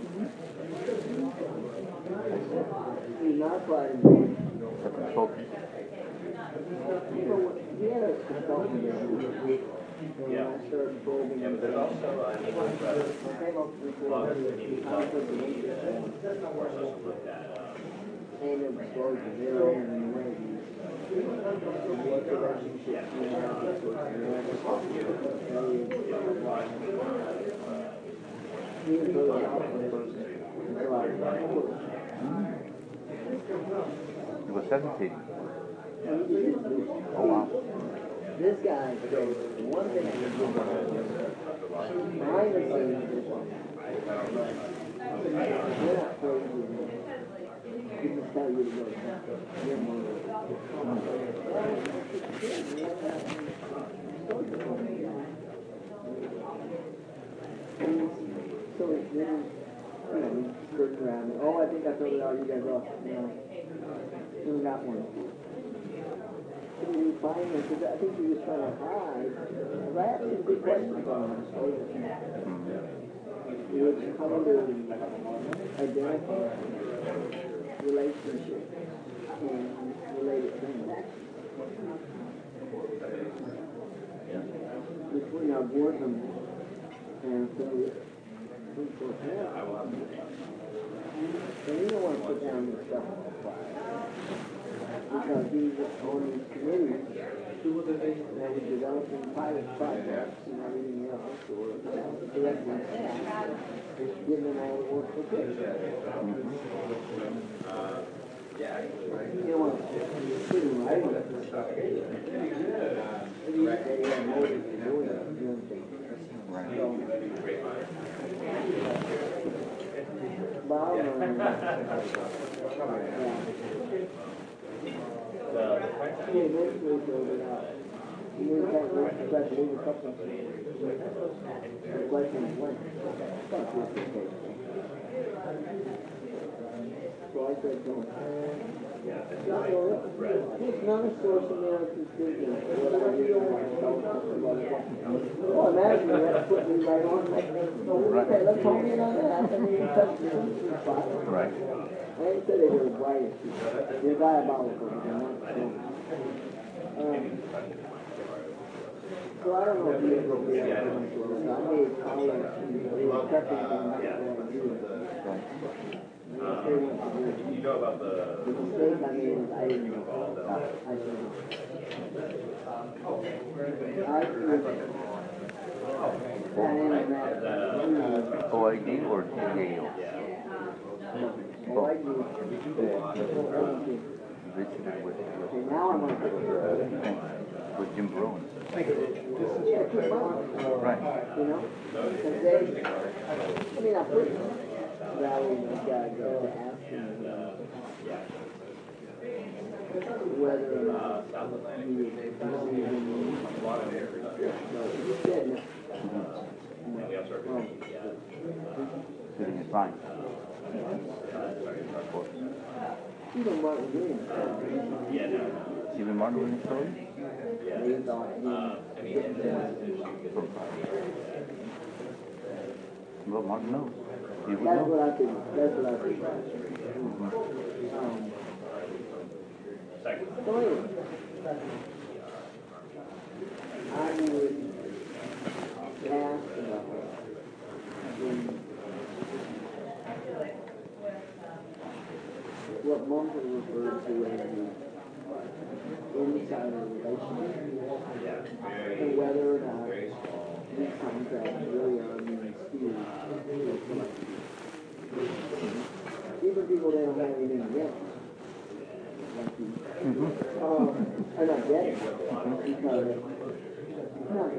He's not applying for it. It's a consultant. You know, he had a consultant there. And when I started probing him, There's also, I mean, with, uh, I came up with a lot of the community conflict of interest and or something like that, uh, aim of disclosure, they're in the way of these. What relationships you have with sorts of areas, blah, blah, blah. He was really out for the person. So I was like, oh. It was hesitating. And he did this. Oh, wow. This guy says, one thing he did behind the scenes is, you're not crazy. He just tell you to go. You're more. So then, you know, we skirt around. Oh, I think I filled it out. You guys off. No. Still got one. Can you find it? Because I think he was trying to hide. Because I asked him good questions on him. He was trying to identify relationships and related transactions. Between our boredom and so we for him. So you don't want to put down this stuff on the fire. Because he's on these committees that was developing pilot projects and everything else, or directing staff, giving them all the work for free. You don't want to put him right on it. That he had motive to do it, you understand? So, Bob, um, yeah. He eventually filled it out. He didn't have to answer the question, he was a couple of the question was when. That's just the case. So I said to him, it's not a source of narrow confusion. What I do want to tell about it. Oh, imagine you have to put me right on like this. So okay, let's hone in on that. And then you touch the sweet spot. Right. I ain't said they were bright. They're diabolical, but they're not so. Um, so I don't know if you ever did that. I made college and they were prepping them what I do. you know about the, The mistake I made is I didn't know. I said, I threw O I D or T A O? Oh, I do. Visited with, Okay, now I'm on with, with Jim Brown. Yeah, two months. Right. You know? Because they, I mean, I put Valley, this guy, go to ask him whether or not he was receiving any. So he said no. Well, Sitting is fine. even Martin Green, Even Martin Luther King? they thought he didn't Well, Martin knows. He would That's know. what I think, that's what I think. Um, so anyway, I would ask about when what Mumford referred to as the insider relationship, and whether or not these contracts really are being skewed. Even people that don't have anything against it, like you, Mm-hmm. um, are not getting it because, no.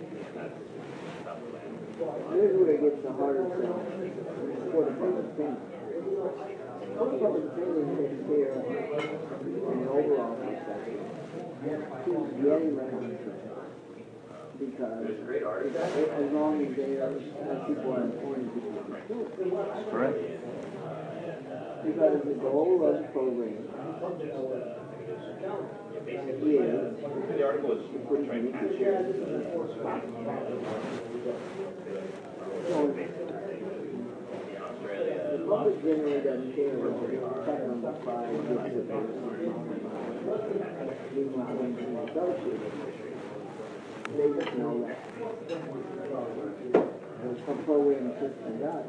Here's where it gets the hardest thing for the public opinion. The public opinion takes care of, in an overall perspective, who's getting the contract. Because if, as long as they are, as people are informed, people will do it. Correct. Because the goal of the program is to put as many teachers as possible. public generally doesn't care whether second on the fly gets it first. Meanwhile, when the associates, they just know that. A program system does.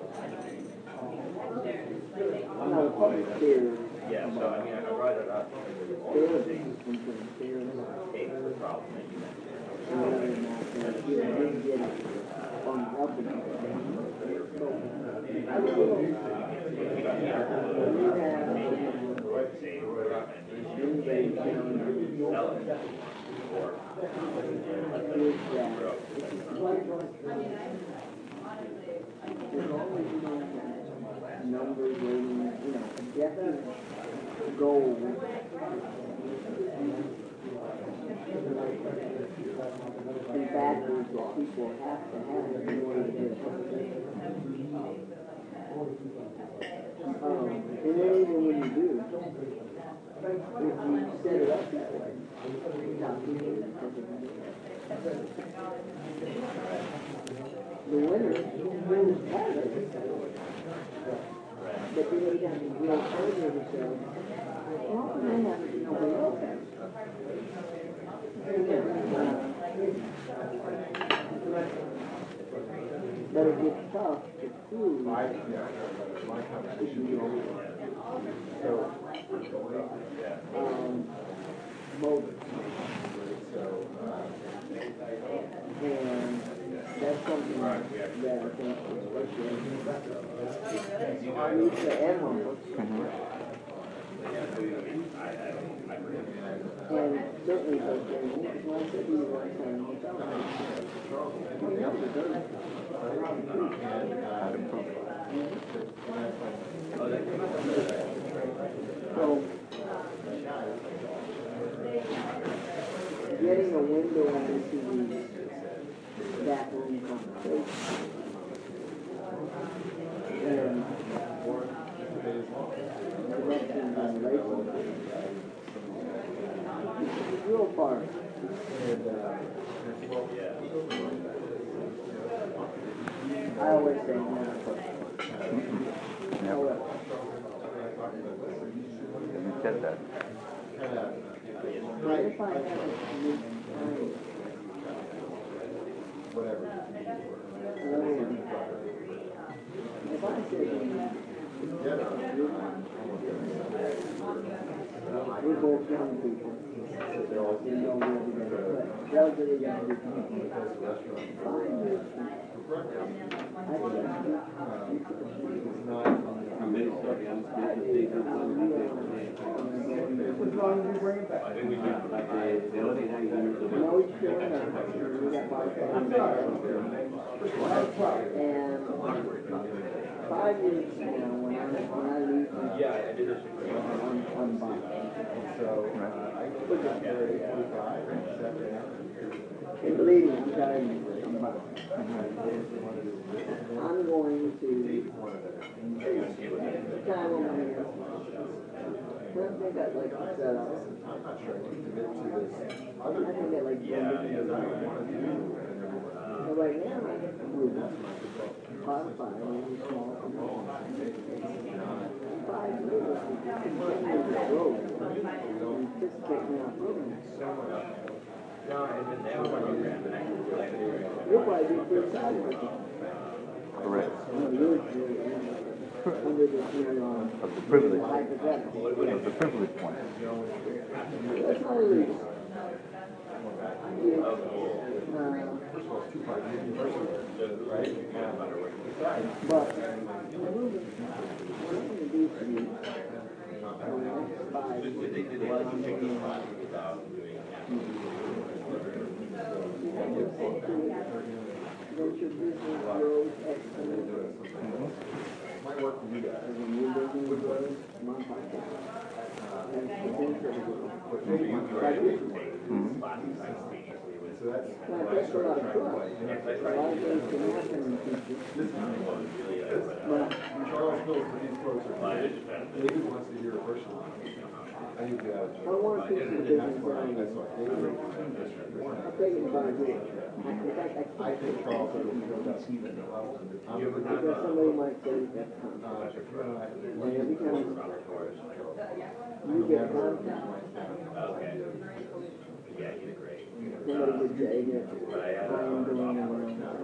Now, the public cares. Yeah, so I mean, I brought it up. Their system can care about. Take the problem that you mentioned. And whether or not they didn't get it on the up and up. So, I would go. You have anybody telling you is that it's like as long as you don't have numbers, rating, you know, objective goals, and factors that people have to have in order to get it. Um, and then even when you do, if you set it up that way, the winner wins part of it. But then you got to be real clear with yourself. Well, how can I have it if nobody else has it? But it gets tough to prove if you don't. So, um, motives. And that's something that I think is Lisa and Humble. And certainly those things, when I said to you one time, you felt like you never did it. So, getting a window into the backroom conversation and connections and relationships is the real part. I always say no. However, You said that. but if I have a unique time, Whatever. if I say, we're both young people, we don't live together, but relatively young people. Five years from now, I think you could As long as you bring it back. I think we should, like, the, the only thing you no, it's still enough. We got five years. And five years from now, when I, when I leave, yeah, I did this. I'm, I'm buying. So, uh, I look at very forty-five and seven. And believe me, I'm telling you, I'm buying. I'm going to, the time I'm here, I think I'd like to set up. I'm not sure I can commit to this. I think I'd like to. Yeah, yeah, So right now, I'm moving. Modify, maybe small. Five years, we can continue to grow. And just taking our program. No, and then they have a program. You'll probably be pretty excited with it. Correct. No, you're, you're, under the, you know, Of the privilege. hypothetical. Of the privilege point. That's not illegal. Yeah. Uh, but we're moving, we're going to do for you for the next five years. That your business grows exponentially. Might work for you guys. As a new business grows, my podcast. And potentially, like this one. so that's. Now, it takes a lot of trust. A lot of things can happen in the future. Well, Charles knows that these folks are, David wants to hear a personal. I need to get out of I want to keep the business running. That's why David. I'll take it by the way. I, in fact, I I can't. think Charles will be able to see them. Because somebody might say that's Uh, contact. if you and I- And every time you get contact, Okay. Yeah, you did great. somebody would say that I am doing it.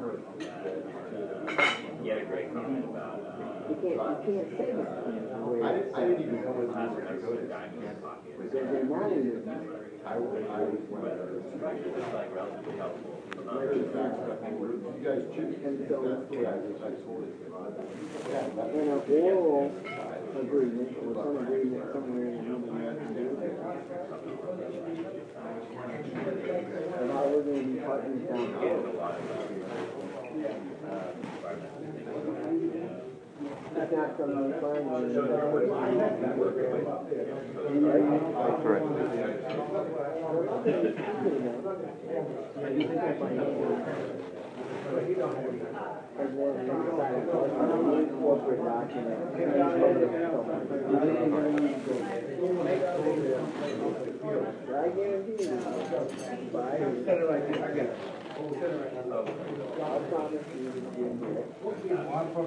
You had a great comment about, uh, You can't, you can't say that. I didn't, I didn't even know whether we were to go to that. Because they're not in it. I was, I was one of those. it's like relatively helpful. In fact, you guys choose. And so- That's the way I was, I told it. In a oral agreement, or some agreement somewhere in the middle. About we're gonna be partners down the road. It's not something you find on the. Correct. And then inside of corporate document. I guarantee you. Buy it. I'll promise you to give it.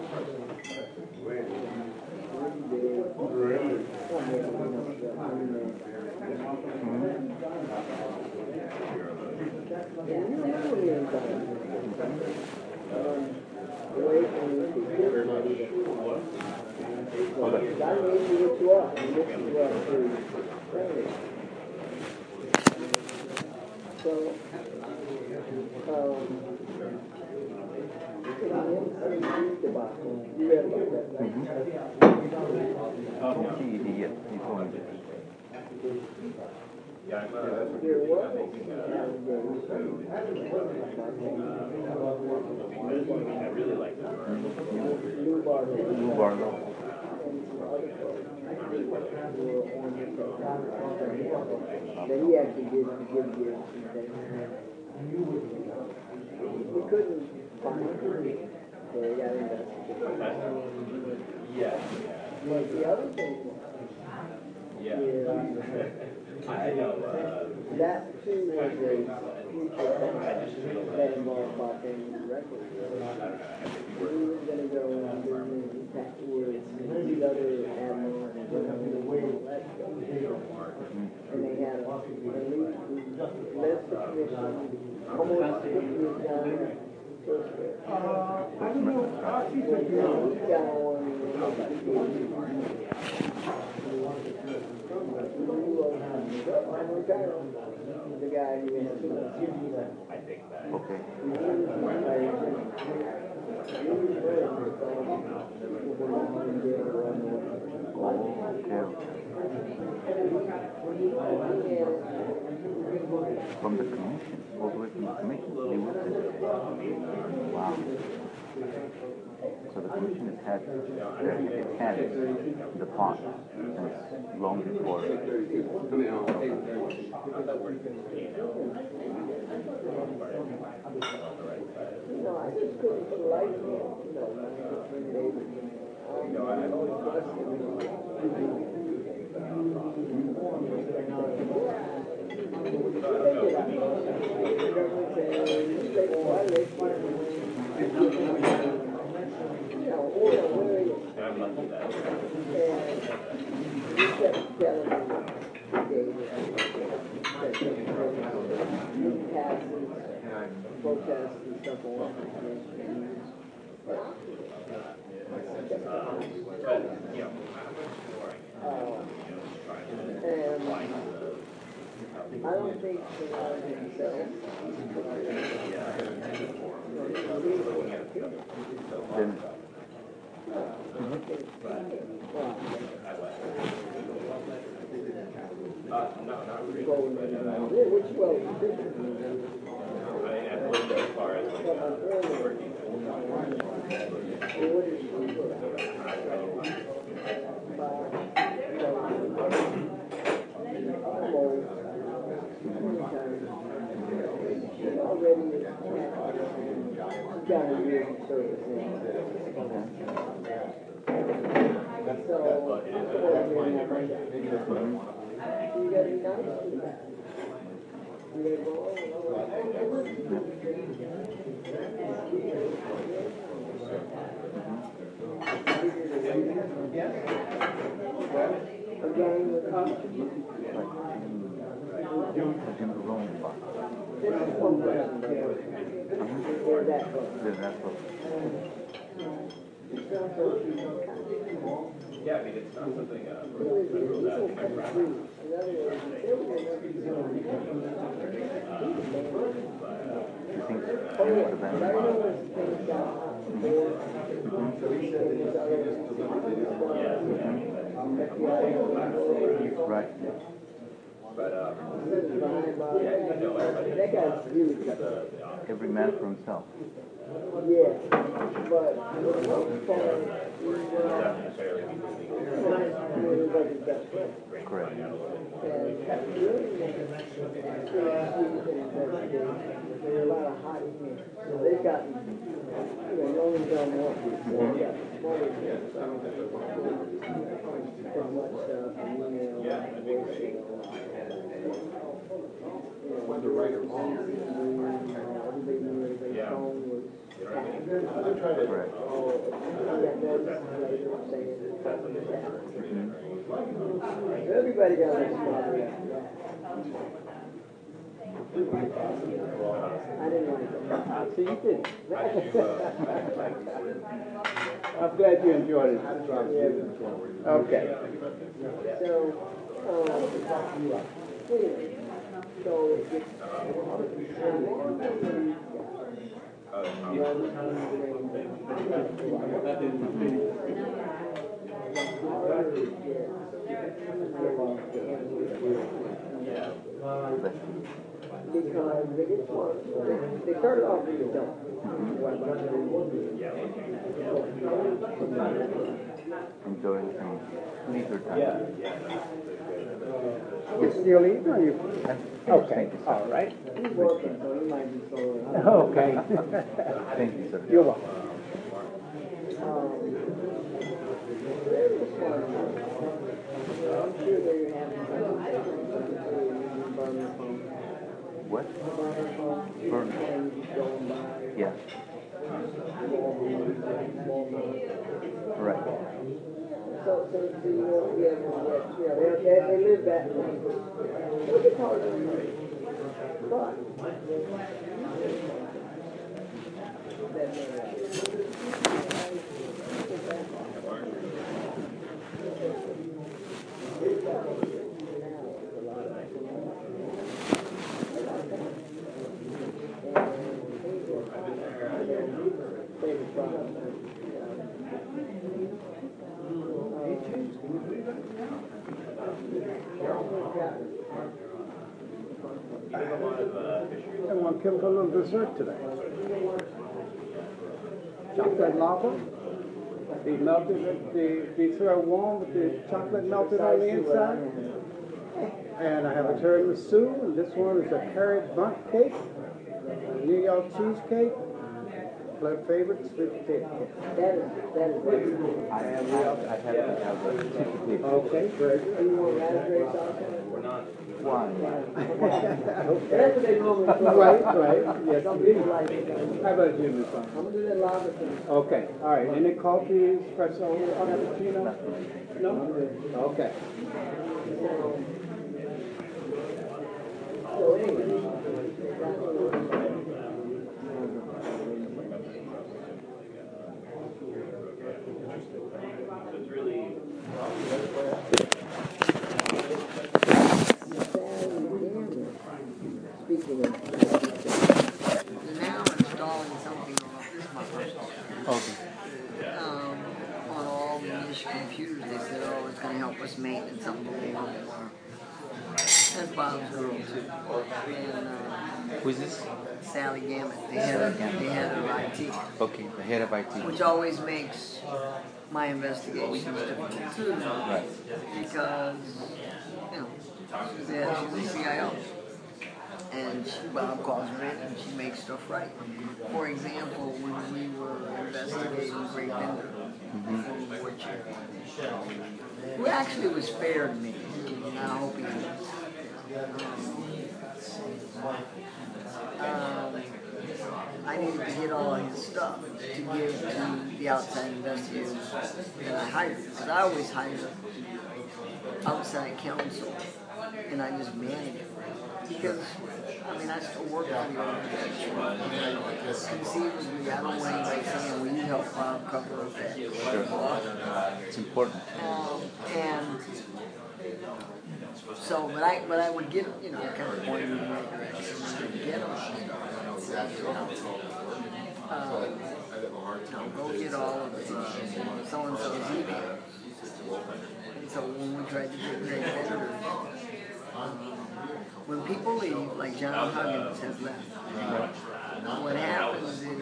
God made you what you are, and this is what I'm saying. So, um, you read about that, right? Oh, T E D, yes, he told me. There was a I really like that. Lou Barlow. Lou Barlow. That he actually did give you some things. We couldn't find it, so they got investigated. Yeah, But the other thing yeah. is, I know, uh, that too was a future thing that involved Botanic Records. We were gonna go and do that with these other admirals and all that stuff. And they had a, at least, less commission, almost fifty was down there. Uh, I don't know, I think that We you're. got one, the guy who had I think that. Okay. From the commission, all the way from the commission, they worked in it. Wow. So the commission has had, it had the pot since long before. You know, I just couldn't for the life of me, you know, my friend David. Um, you know, I always trusted I'm lucky that. Protests and stuff all But, you know, And I don't think the law themselves. Then, uh, no, not really. Which well, I mean, I've looked as far as like, uh, working. Well, got a year service in. So, But it is I'm a going to fine have difference. my- Maybe that's what I want. So you gotta be nice to the back. You gotta go, oh, a game with us. Jim Rome box. This is one person. Or that one. Then that's what. Yeah, I mean, it's not something, uh, It was, it was so confusing. In other words, they were gonna be doing. You think Oh, you yeah, would have but I been know when things got hot. So he said that he just delivered it. right. but, uh, That guy's huge. Every man for himself. Yeah, but for the most part, we were not necessarily be doing everybody's best friend. Correct. And that's really there's a lot of hot in here. So they've got, you know, Rolling Stone Walk, they've got smaller kids. So much stuff, and email, Yeah, that'd be great. When the right or wrong. everybody knew everybody's Yeah. phone was tapped. I'm trying to. Correct. Oh, yeah, that's later saying. Everybody got a smart reaction. I didn't like it. So you did. How did you, uh, I'm glad you enjoyed it. Okay. So, um, anyway, so it gets. Because they just want, they started off with the dump. Enjoying some leisure time. yeah, yeah. You still eating or you? Okay, Thank you, sir. all right. He's working, so he might be slowing up. Okay. Thank you, sir. You're welcome. Um, very smart. I'm sure they have burner phone. What? Burner phone. Burner. And you just go and buy Yeah. Walmart. Right. So, so, so you know, yeah, yeah, they, they, they live that way. Look at how they live. But. That I want to give a little dessert today. Chocolate lava. They melted, they, they serve warm with the chocolate melted on the inside. And I have a tiramisu, and this one is a carrot bundt cake, a New York cheesecake, blood favorite, sweet potato cake. That is, that is. I have, I have, I have a ticket. Okay, very good. You want raspberry sauce? We're not. Why? That's what they normally throw. Right, right, yes, Some indeed. people like it. How about you, Miss Vaughn? I'm gonna do that lava thing. Okay, all right. Any coffee, espresso, cappuccino? No? Okay. So anyway. It's really. Speaking of, now installing something on this is my personal. Okay. Um, on all these computers, they said, oh, it's gonna help us maintenance something more. That's Bob's girl too. And uh, Who is this? Sally Gammett, the head of, the head of I T, Okay, the head of I T. which always makes my investigations difficult too. Right. Because, you know, she's the, she's the C I O. and she, Bob calls her in and she makes stuff right. For example, when we were investigating Great Bender, mm-hmm. board chair, who actually was fair to me, and I hope he is. Um, I needed to get all his stuff to give to the outside investigators that I hired. Because I always hired outside counsel, and I just managed it. Because, I mean, I still work for the organization. Conceivably, I don't want anybody saying, will you help Bob cover up that? Sure. It's important. Um, and so, but I, but I would get, you know, kind of point in the right direction. I would get them stuff. You know, uh, you know, go get all of the uh, so-and-so's emails. And so when we tried to get great vendors, um, when people leave, like John Huggins has left, what happens is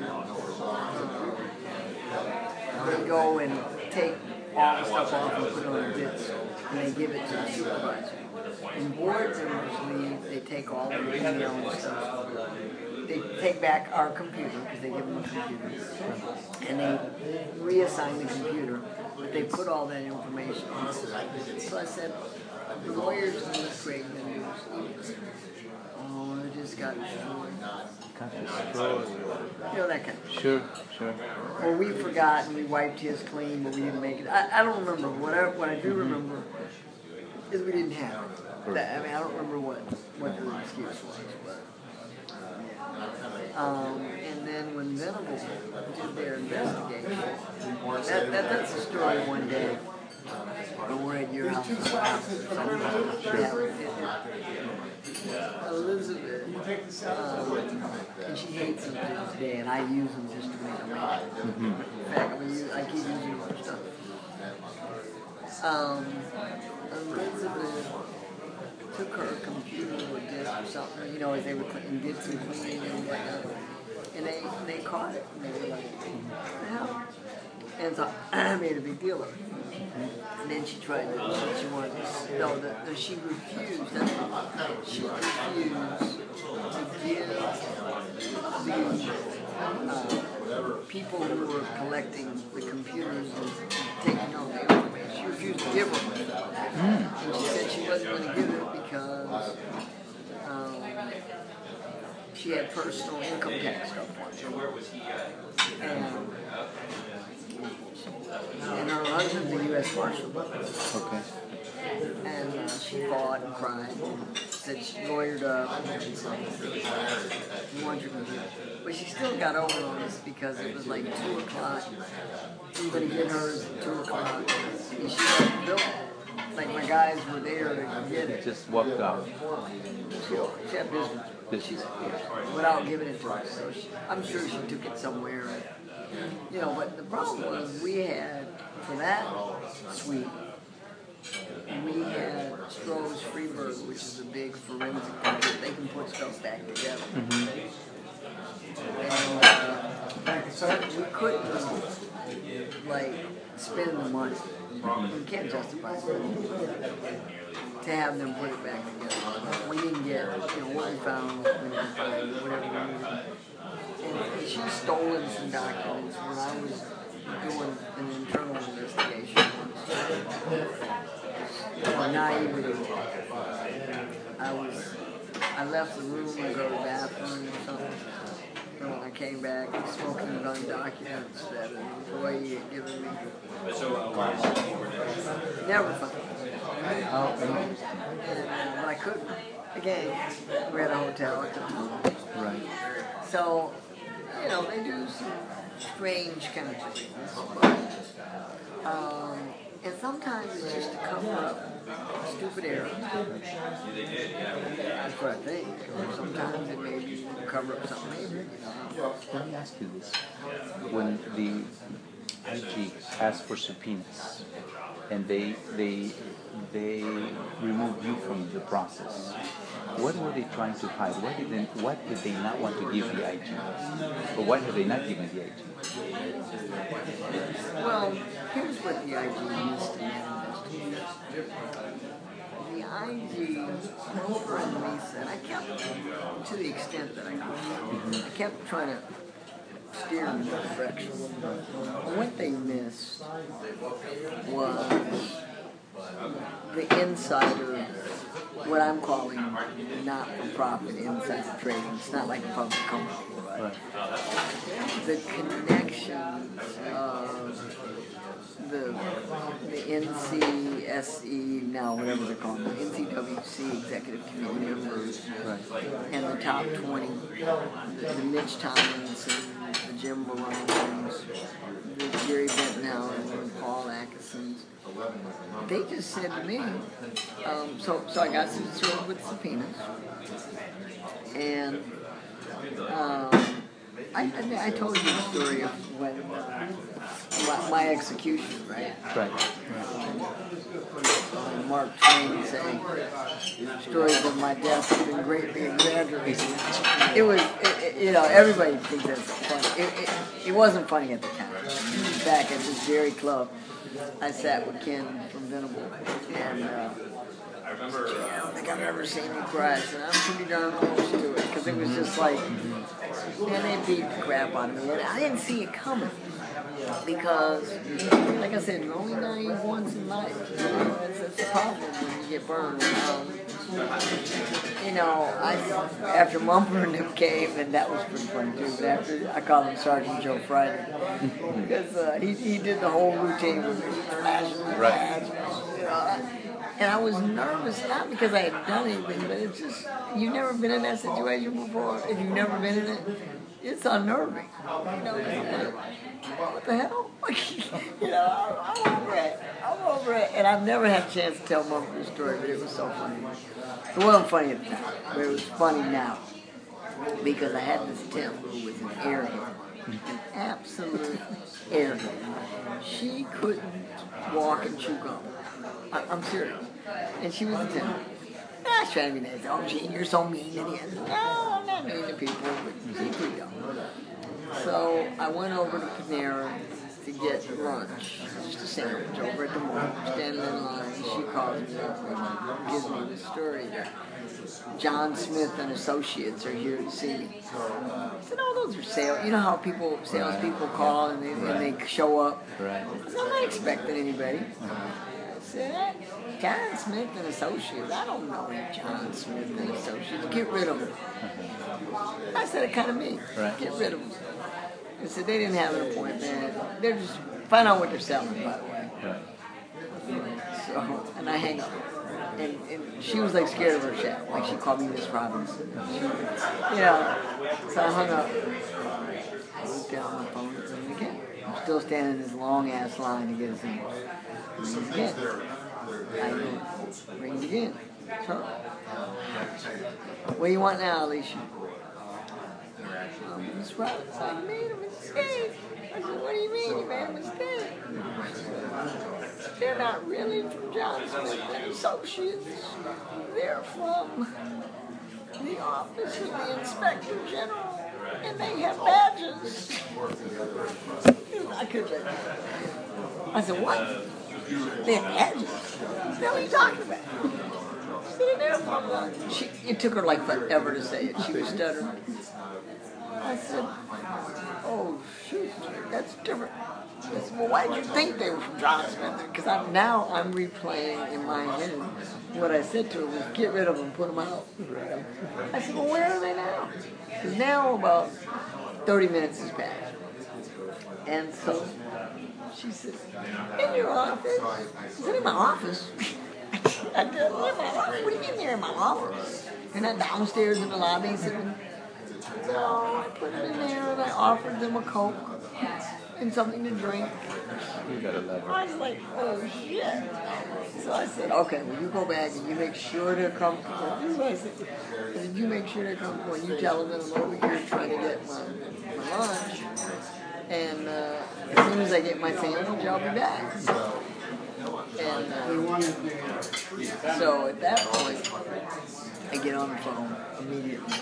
uh, they go and take all the stuff off and put it on a disc, and they give it to the supervisor. When board members leave, they take all the email and stuff. They take back our computer, because they give them a computer, and they reassign the computer, but they put all that information on. So I said, the lawyers need great vendors. Oh, it just got destroyed. You know, that kind of thing. Sure, sure. Or we forgot and we wiped his clean, but we didn't make it. I, I don't remember. What I, what I do remember is we didn't have it. That, I mean, I don't remember what, what the excuse was. But, um, and then when Venable did their investigation, that, that, that's a story one day. When we're at your house. Sure. Elizabeth, um, and she hates them to this day, and I use them just to make them mad. Mm-hmm. In fact, I, mean, I keep using them for stuff. Um, Elizabeth took her computer or disk or something, you know, as they were cleaning, did some cleaning and whatnot, and they, they caught it, and they were like, what the hell? And so I made a big deal of it. And then she tried to, she, she wanted to, no, the, the, she refused, that's what, she refused to give the uh, people who were collecting the computers and taking all the information, she refused to give them it. Mm. And she said she wasn't going to give it because um, she had personal income tax stuff on her. And, and her husband's a U S Marshal. Okay. And uh, she fought and cried and said she lawyered up and she wanted to do it. But she still got over on us because it was like two o'clock. We were going to get hers at two o'clock. And she hadn't built it. Like my guys were there to get it. Just walked out. She, she had business. She's, yeah, without giving it to us. So she, I'm sure she took it somewhere. And, you know, but the problem was we had, for that suite, we had Stroh's Freeburg, which is a big forensic company. They can put stuff back together. Mm-hmm. And uh, we couldn't, like, spend the money. Mm-hmm. We can't justify spending to have them put it back together. We didn't get, you know, what we found, we didn't find, whatever we needed. And she's stolen some documents when I was doing an internal investigation. Or naivety. I was, I left the room, I go to the bathroom or something. And when I came back, smoking gun documents that an employee had given me. Never found it. How interesting. And, but I couldn't. Again, we had a hotel at the time. Right. So, you know, they do some strange kind of things. But, um, and sometimes it's just to cover up stupid errors. That's what I think. Or sometimes it may be to cover up something major. You know? Let me ask you this. When the I G asked for subpoenas and they they they removed you from the process, what were they trying to hide? What did they, what did they not want to give the I G? Or what have they not given the I G? Well, here's what the I G used to manifest. the I G, Roper and Lisa, and I kept, to the extent that I could, I kept trying to steer in the direction. What they missed was the insider, what I'm calling not-for-profit insider trading. It's not like a public company, right? The connections of the the N C S E, now whatever they're called, the N C W C Executive Committee members, right, and the top twenty, the, the Mitch Tomlinson, the Jim Barones, the Jerry Bentonhauer, and Paul Atkinsons. They just said to me, um, so so I got served with subpoenas, and um, I, I I told you the story of when uh, my, my execution, right? Right. Uh, Mark Twain saying stories of my death have been greatly exaggerated. It was, it, it, you know, everybody thinks that's funny. It, it, it wasn't funny at the time. Back at this very club, I sat with Ken from Venable, and uh, I don't think I've ever seen him cry, and I'm pretty darn close to it, because it was just like, man, they beat the crap out of me, and I didn't see it coming, because, like I said, you're only naive once in life. You know, that's, that's the problem when you get burned. Um, you know, I after Mumford and them came, and that was pretty funny too. But after I called him Sergeant Joe Friday, because uh, he he did the whole routine with me, right? You know, and I was nervous, not because I had done anything, but it's just, you've never been in that situation before. If you've never been in it, it's unnerving. You know, what the hell? You know, I'm over it. I'm over it. And I've never had a chance to tell Mumford's story, but it was so funny. It wasn't funny at the time, but it was funny now. Because I had this temp who was an airhead. An absolute airhead. She couldn't walk and chew gum. I, I'm serious. And she was a temp. I was trying to be nice. Oh, Gene, you're so mean to the end. No, I'm not mean to people, but she's pretty dumb. So I went over to Panera to get lunch, just a sandwich over at the mall, standing in line. She calls me up and gives me the story that John Smith and Associates are here to see me. I said, oh, those are sales. You know how people, salespeople call and they, and they show up? Right. I said, I'm not expecting anybody. I said, John Smith and Associates. I don't know any John Smith and Associates. Get rid of them. I said, it kind of me. Right. Get rid of them. I said, they didn't have an appointment. They're just, find out what they're selling, by the way. Right. So, and I hang up. And, and she was like scared of her shadow. Like she called me Miss Robinson. She, you know, so I hung up. I looked down my phone and ringed again. I'm still standing in this long ass line to get a thing. Rings again. I go, rings again. It's her. What do you want now, Alicia? Um, Miss Robinson, I made a mistake. I said, what do you mean you made a mistake? They're not really from John Smith and Associates. They're from the office of the Inspector General, and they have badges. I couldn't let it. I said, what? They have badges? What the hell are you talking about? She said, they're from the... She, it took her like forever to say it. She was stuttering. I said, oh, shoot, that's different. I said, well, why did you think they were from John Smith? Because I'm, now I'm replaying in my head what I said to her was, get rid of them, put them out. I said, well, where are they now? Because now about thirty minutes has passed. And so she said, in your office? I said, in my office? I said, in my office? What do you mean they're in my office? You're not downstairs in the lobby sitting? No, I put them in there and I offered them a Coke and something to drink. You gotta love her. I was like, oh shit. So I said, okay, well you go back and you make sure they're comfortable. This is what I said. I said, you make sure they're comfortable and you tell them that I'm over here trying to get my, my lunch. And uh, as soon as I get my sandwich, I'll be back. And uh, so at that point, I get on the phone immediately.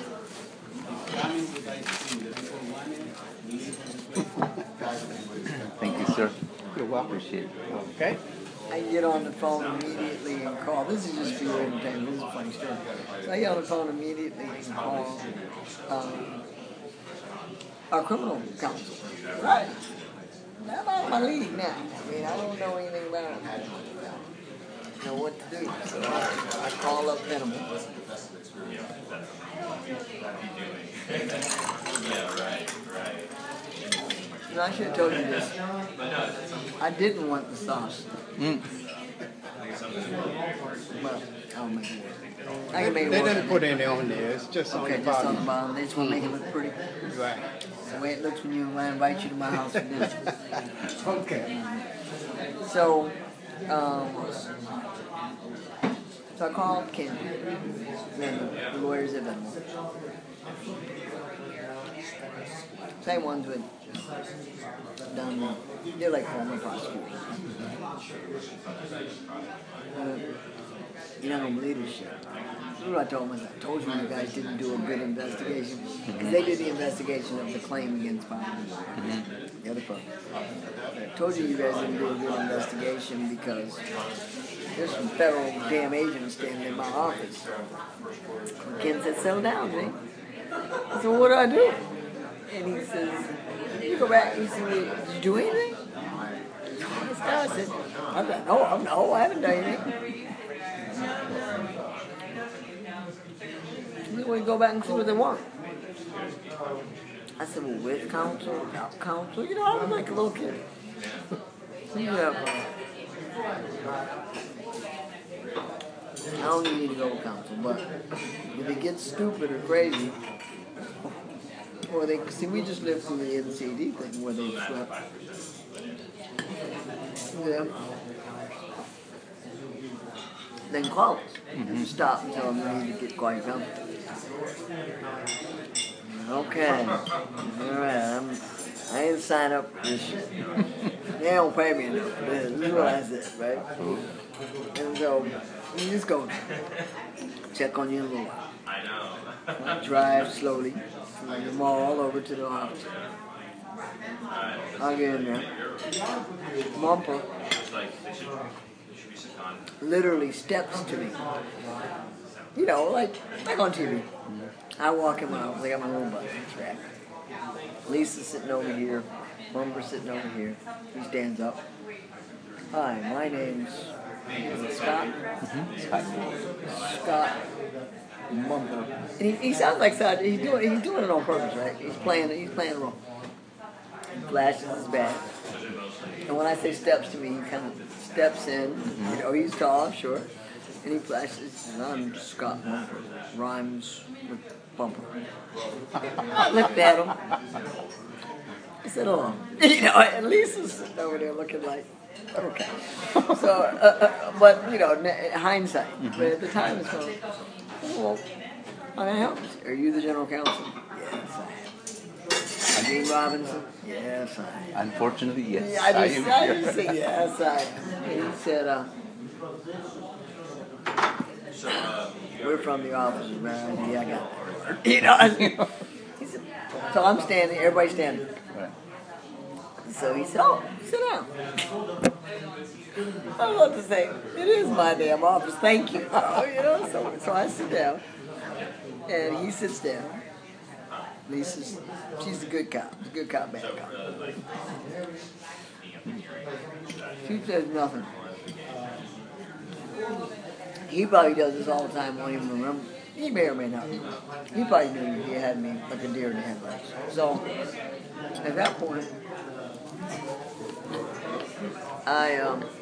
Thank you, sir. You're welcome. Appreciate it. Okay. I get on the phone immediately and call. This is just for your entertainment. This is a funny story. So I get on the phone immediately and call um, our criminal counsel. Right. They're out of my league now. I mean, I don't know anything about it. I don't know what to do. So I, I call up Venable. Yeah, right, right. And I should have told you this. I didn't want the sauce. Mm. Well, I'll make it work. I can make it They work. didn't put any on there. It's just on Okay, the just on the bottom. bottom. They just want to make it look pretty. Right. It's the way it looks when you when I invite you to my house for dinner. Okay. So, um, so I called Ken, the lawyers at Venable. Same ones with done. They're like former prosecutors. Uh, you don't believe this shit. This is what I told them. I told you you guys didn't do a good investigation. Because they did the investigation of the claim against Bob. The other folks. I told you you guys didn't do a good investigation because there's some federal damn agents standing in my office. And Ken said, settle down, Jay. I said, well, what do I do? And he says, you go back. He said, did you do anything? I said, I'm not, no, I'm, no, I haven't done anything. We go back and see what they want. I said, well, with counsel, without counsel, you know, I was like a little kid. Yeah. I don't even need to go with counsel, but if it gets stupid or crazy, or they see, we just lived through the N C D thing where they swept. Yeah. Then call us and stop and tell them we need to get quiet down. Okay. All right. I'm, I didn't sign up for this shit. They don't pay me enough for this. This is what I said, right? And so you just go check on you in a little while. I know. I drive slowly from the mall over to the office. I'll get in there. Mumper It's like they should, there should be some con. literally steps to me. You know, like like on T V. I walk in my office. I got my little button strap. Lisa's sitting over here. Mumper's sitting over here. He stands up. Hi, my name's is it Scott. Mm-hmm. Scott Mumper. And he, he sounds like Scott. He's doing he's doing it on purpose, right? He's playing he's playing wrong. He flashes his badge. And when I say steps to me, he kind of steps in. You know, he's tall, sure. And he flashes, and I'm Scott Mumper. Rhymes with bumper. I looked at him. I said, oh. You know, and Lisa's sitting over there looking like, okay. So, uh, uh, but, you know, hindsight. But at the time, it's going, well, how can I help you? Are you the general counsel? Yes, I am. Dean Robinson? Yes, I am. Unfortunately, yes. Yeah, I just, am I here. just said, yes, I am. And he said, uh, we're from the office, man. Yeah, I got it. You know, I said, he said, so I'm standing, everybody's standing. Right. So he said, oh, sit down. I don't know what to say. It is my damn office, thank you. So, you know, so, so I sit down, and he sits down. Lisa's, she's a good cop, a good cop, bad cop. She says nothing. He probably does this all the time, won't even remember. He may or may not. He probably knew he had me like a deer in the headlights. So, at that point, I, um,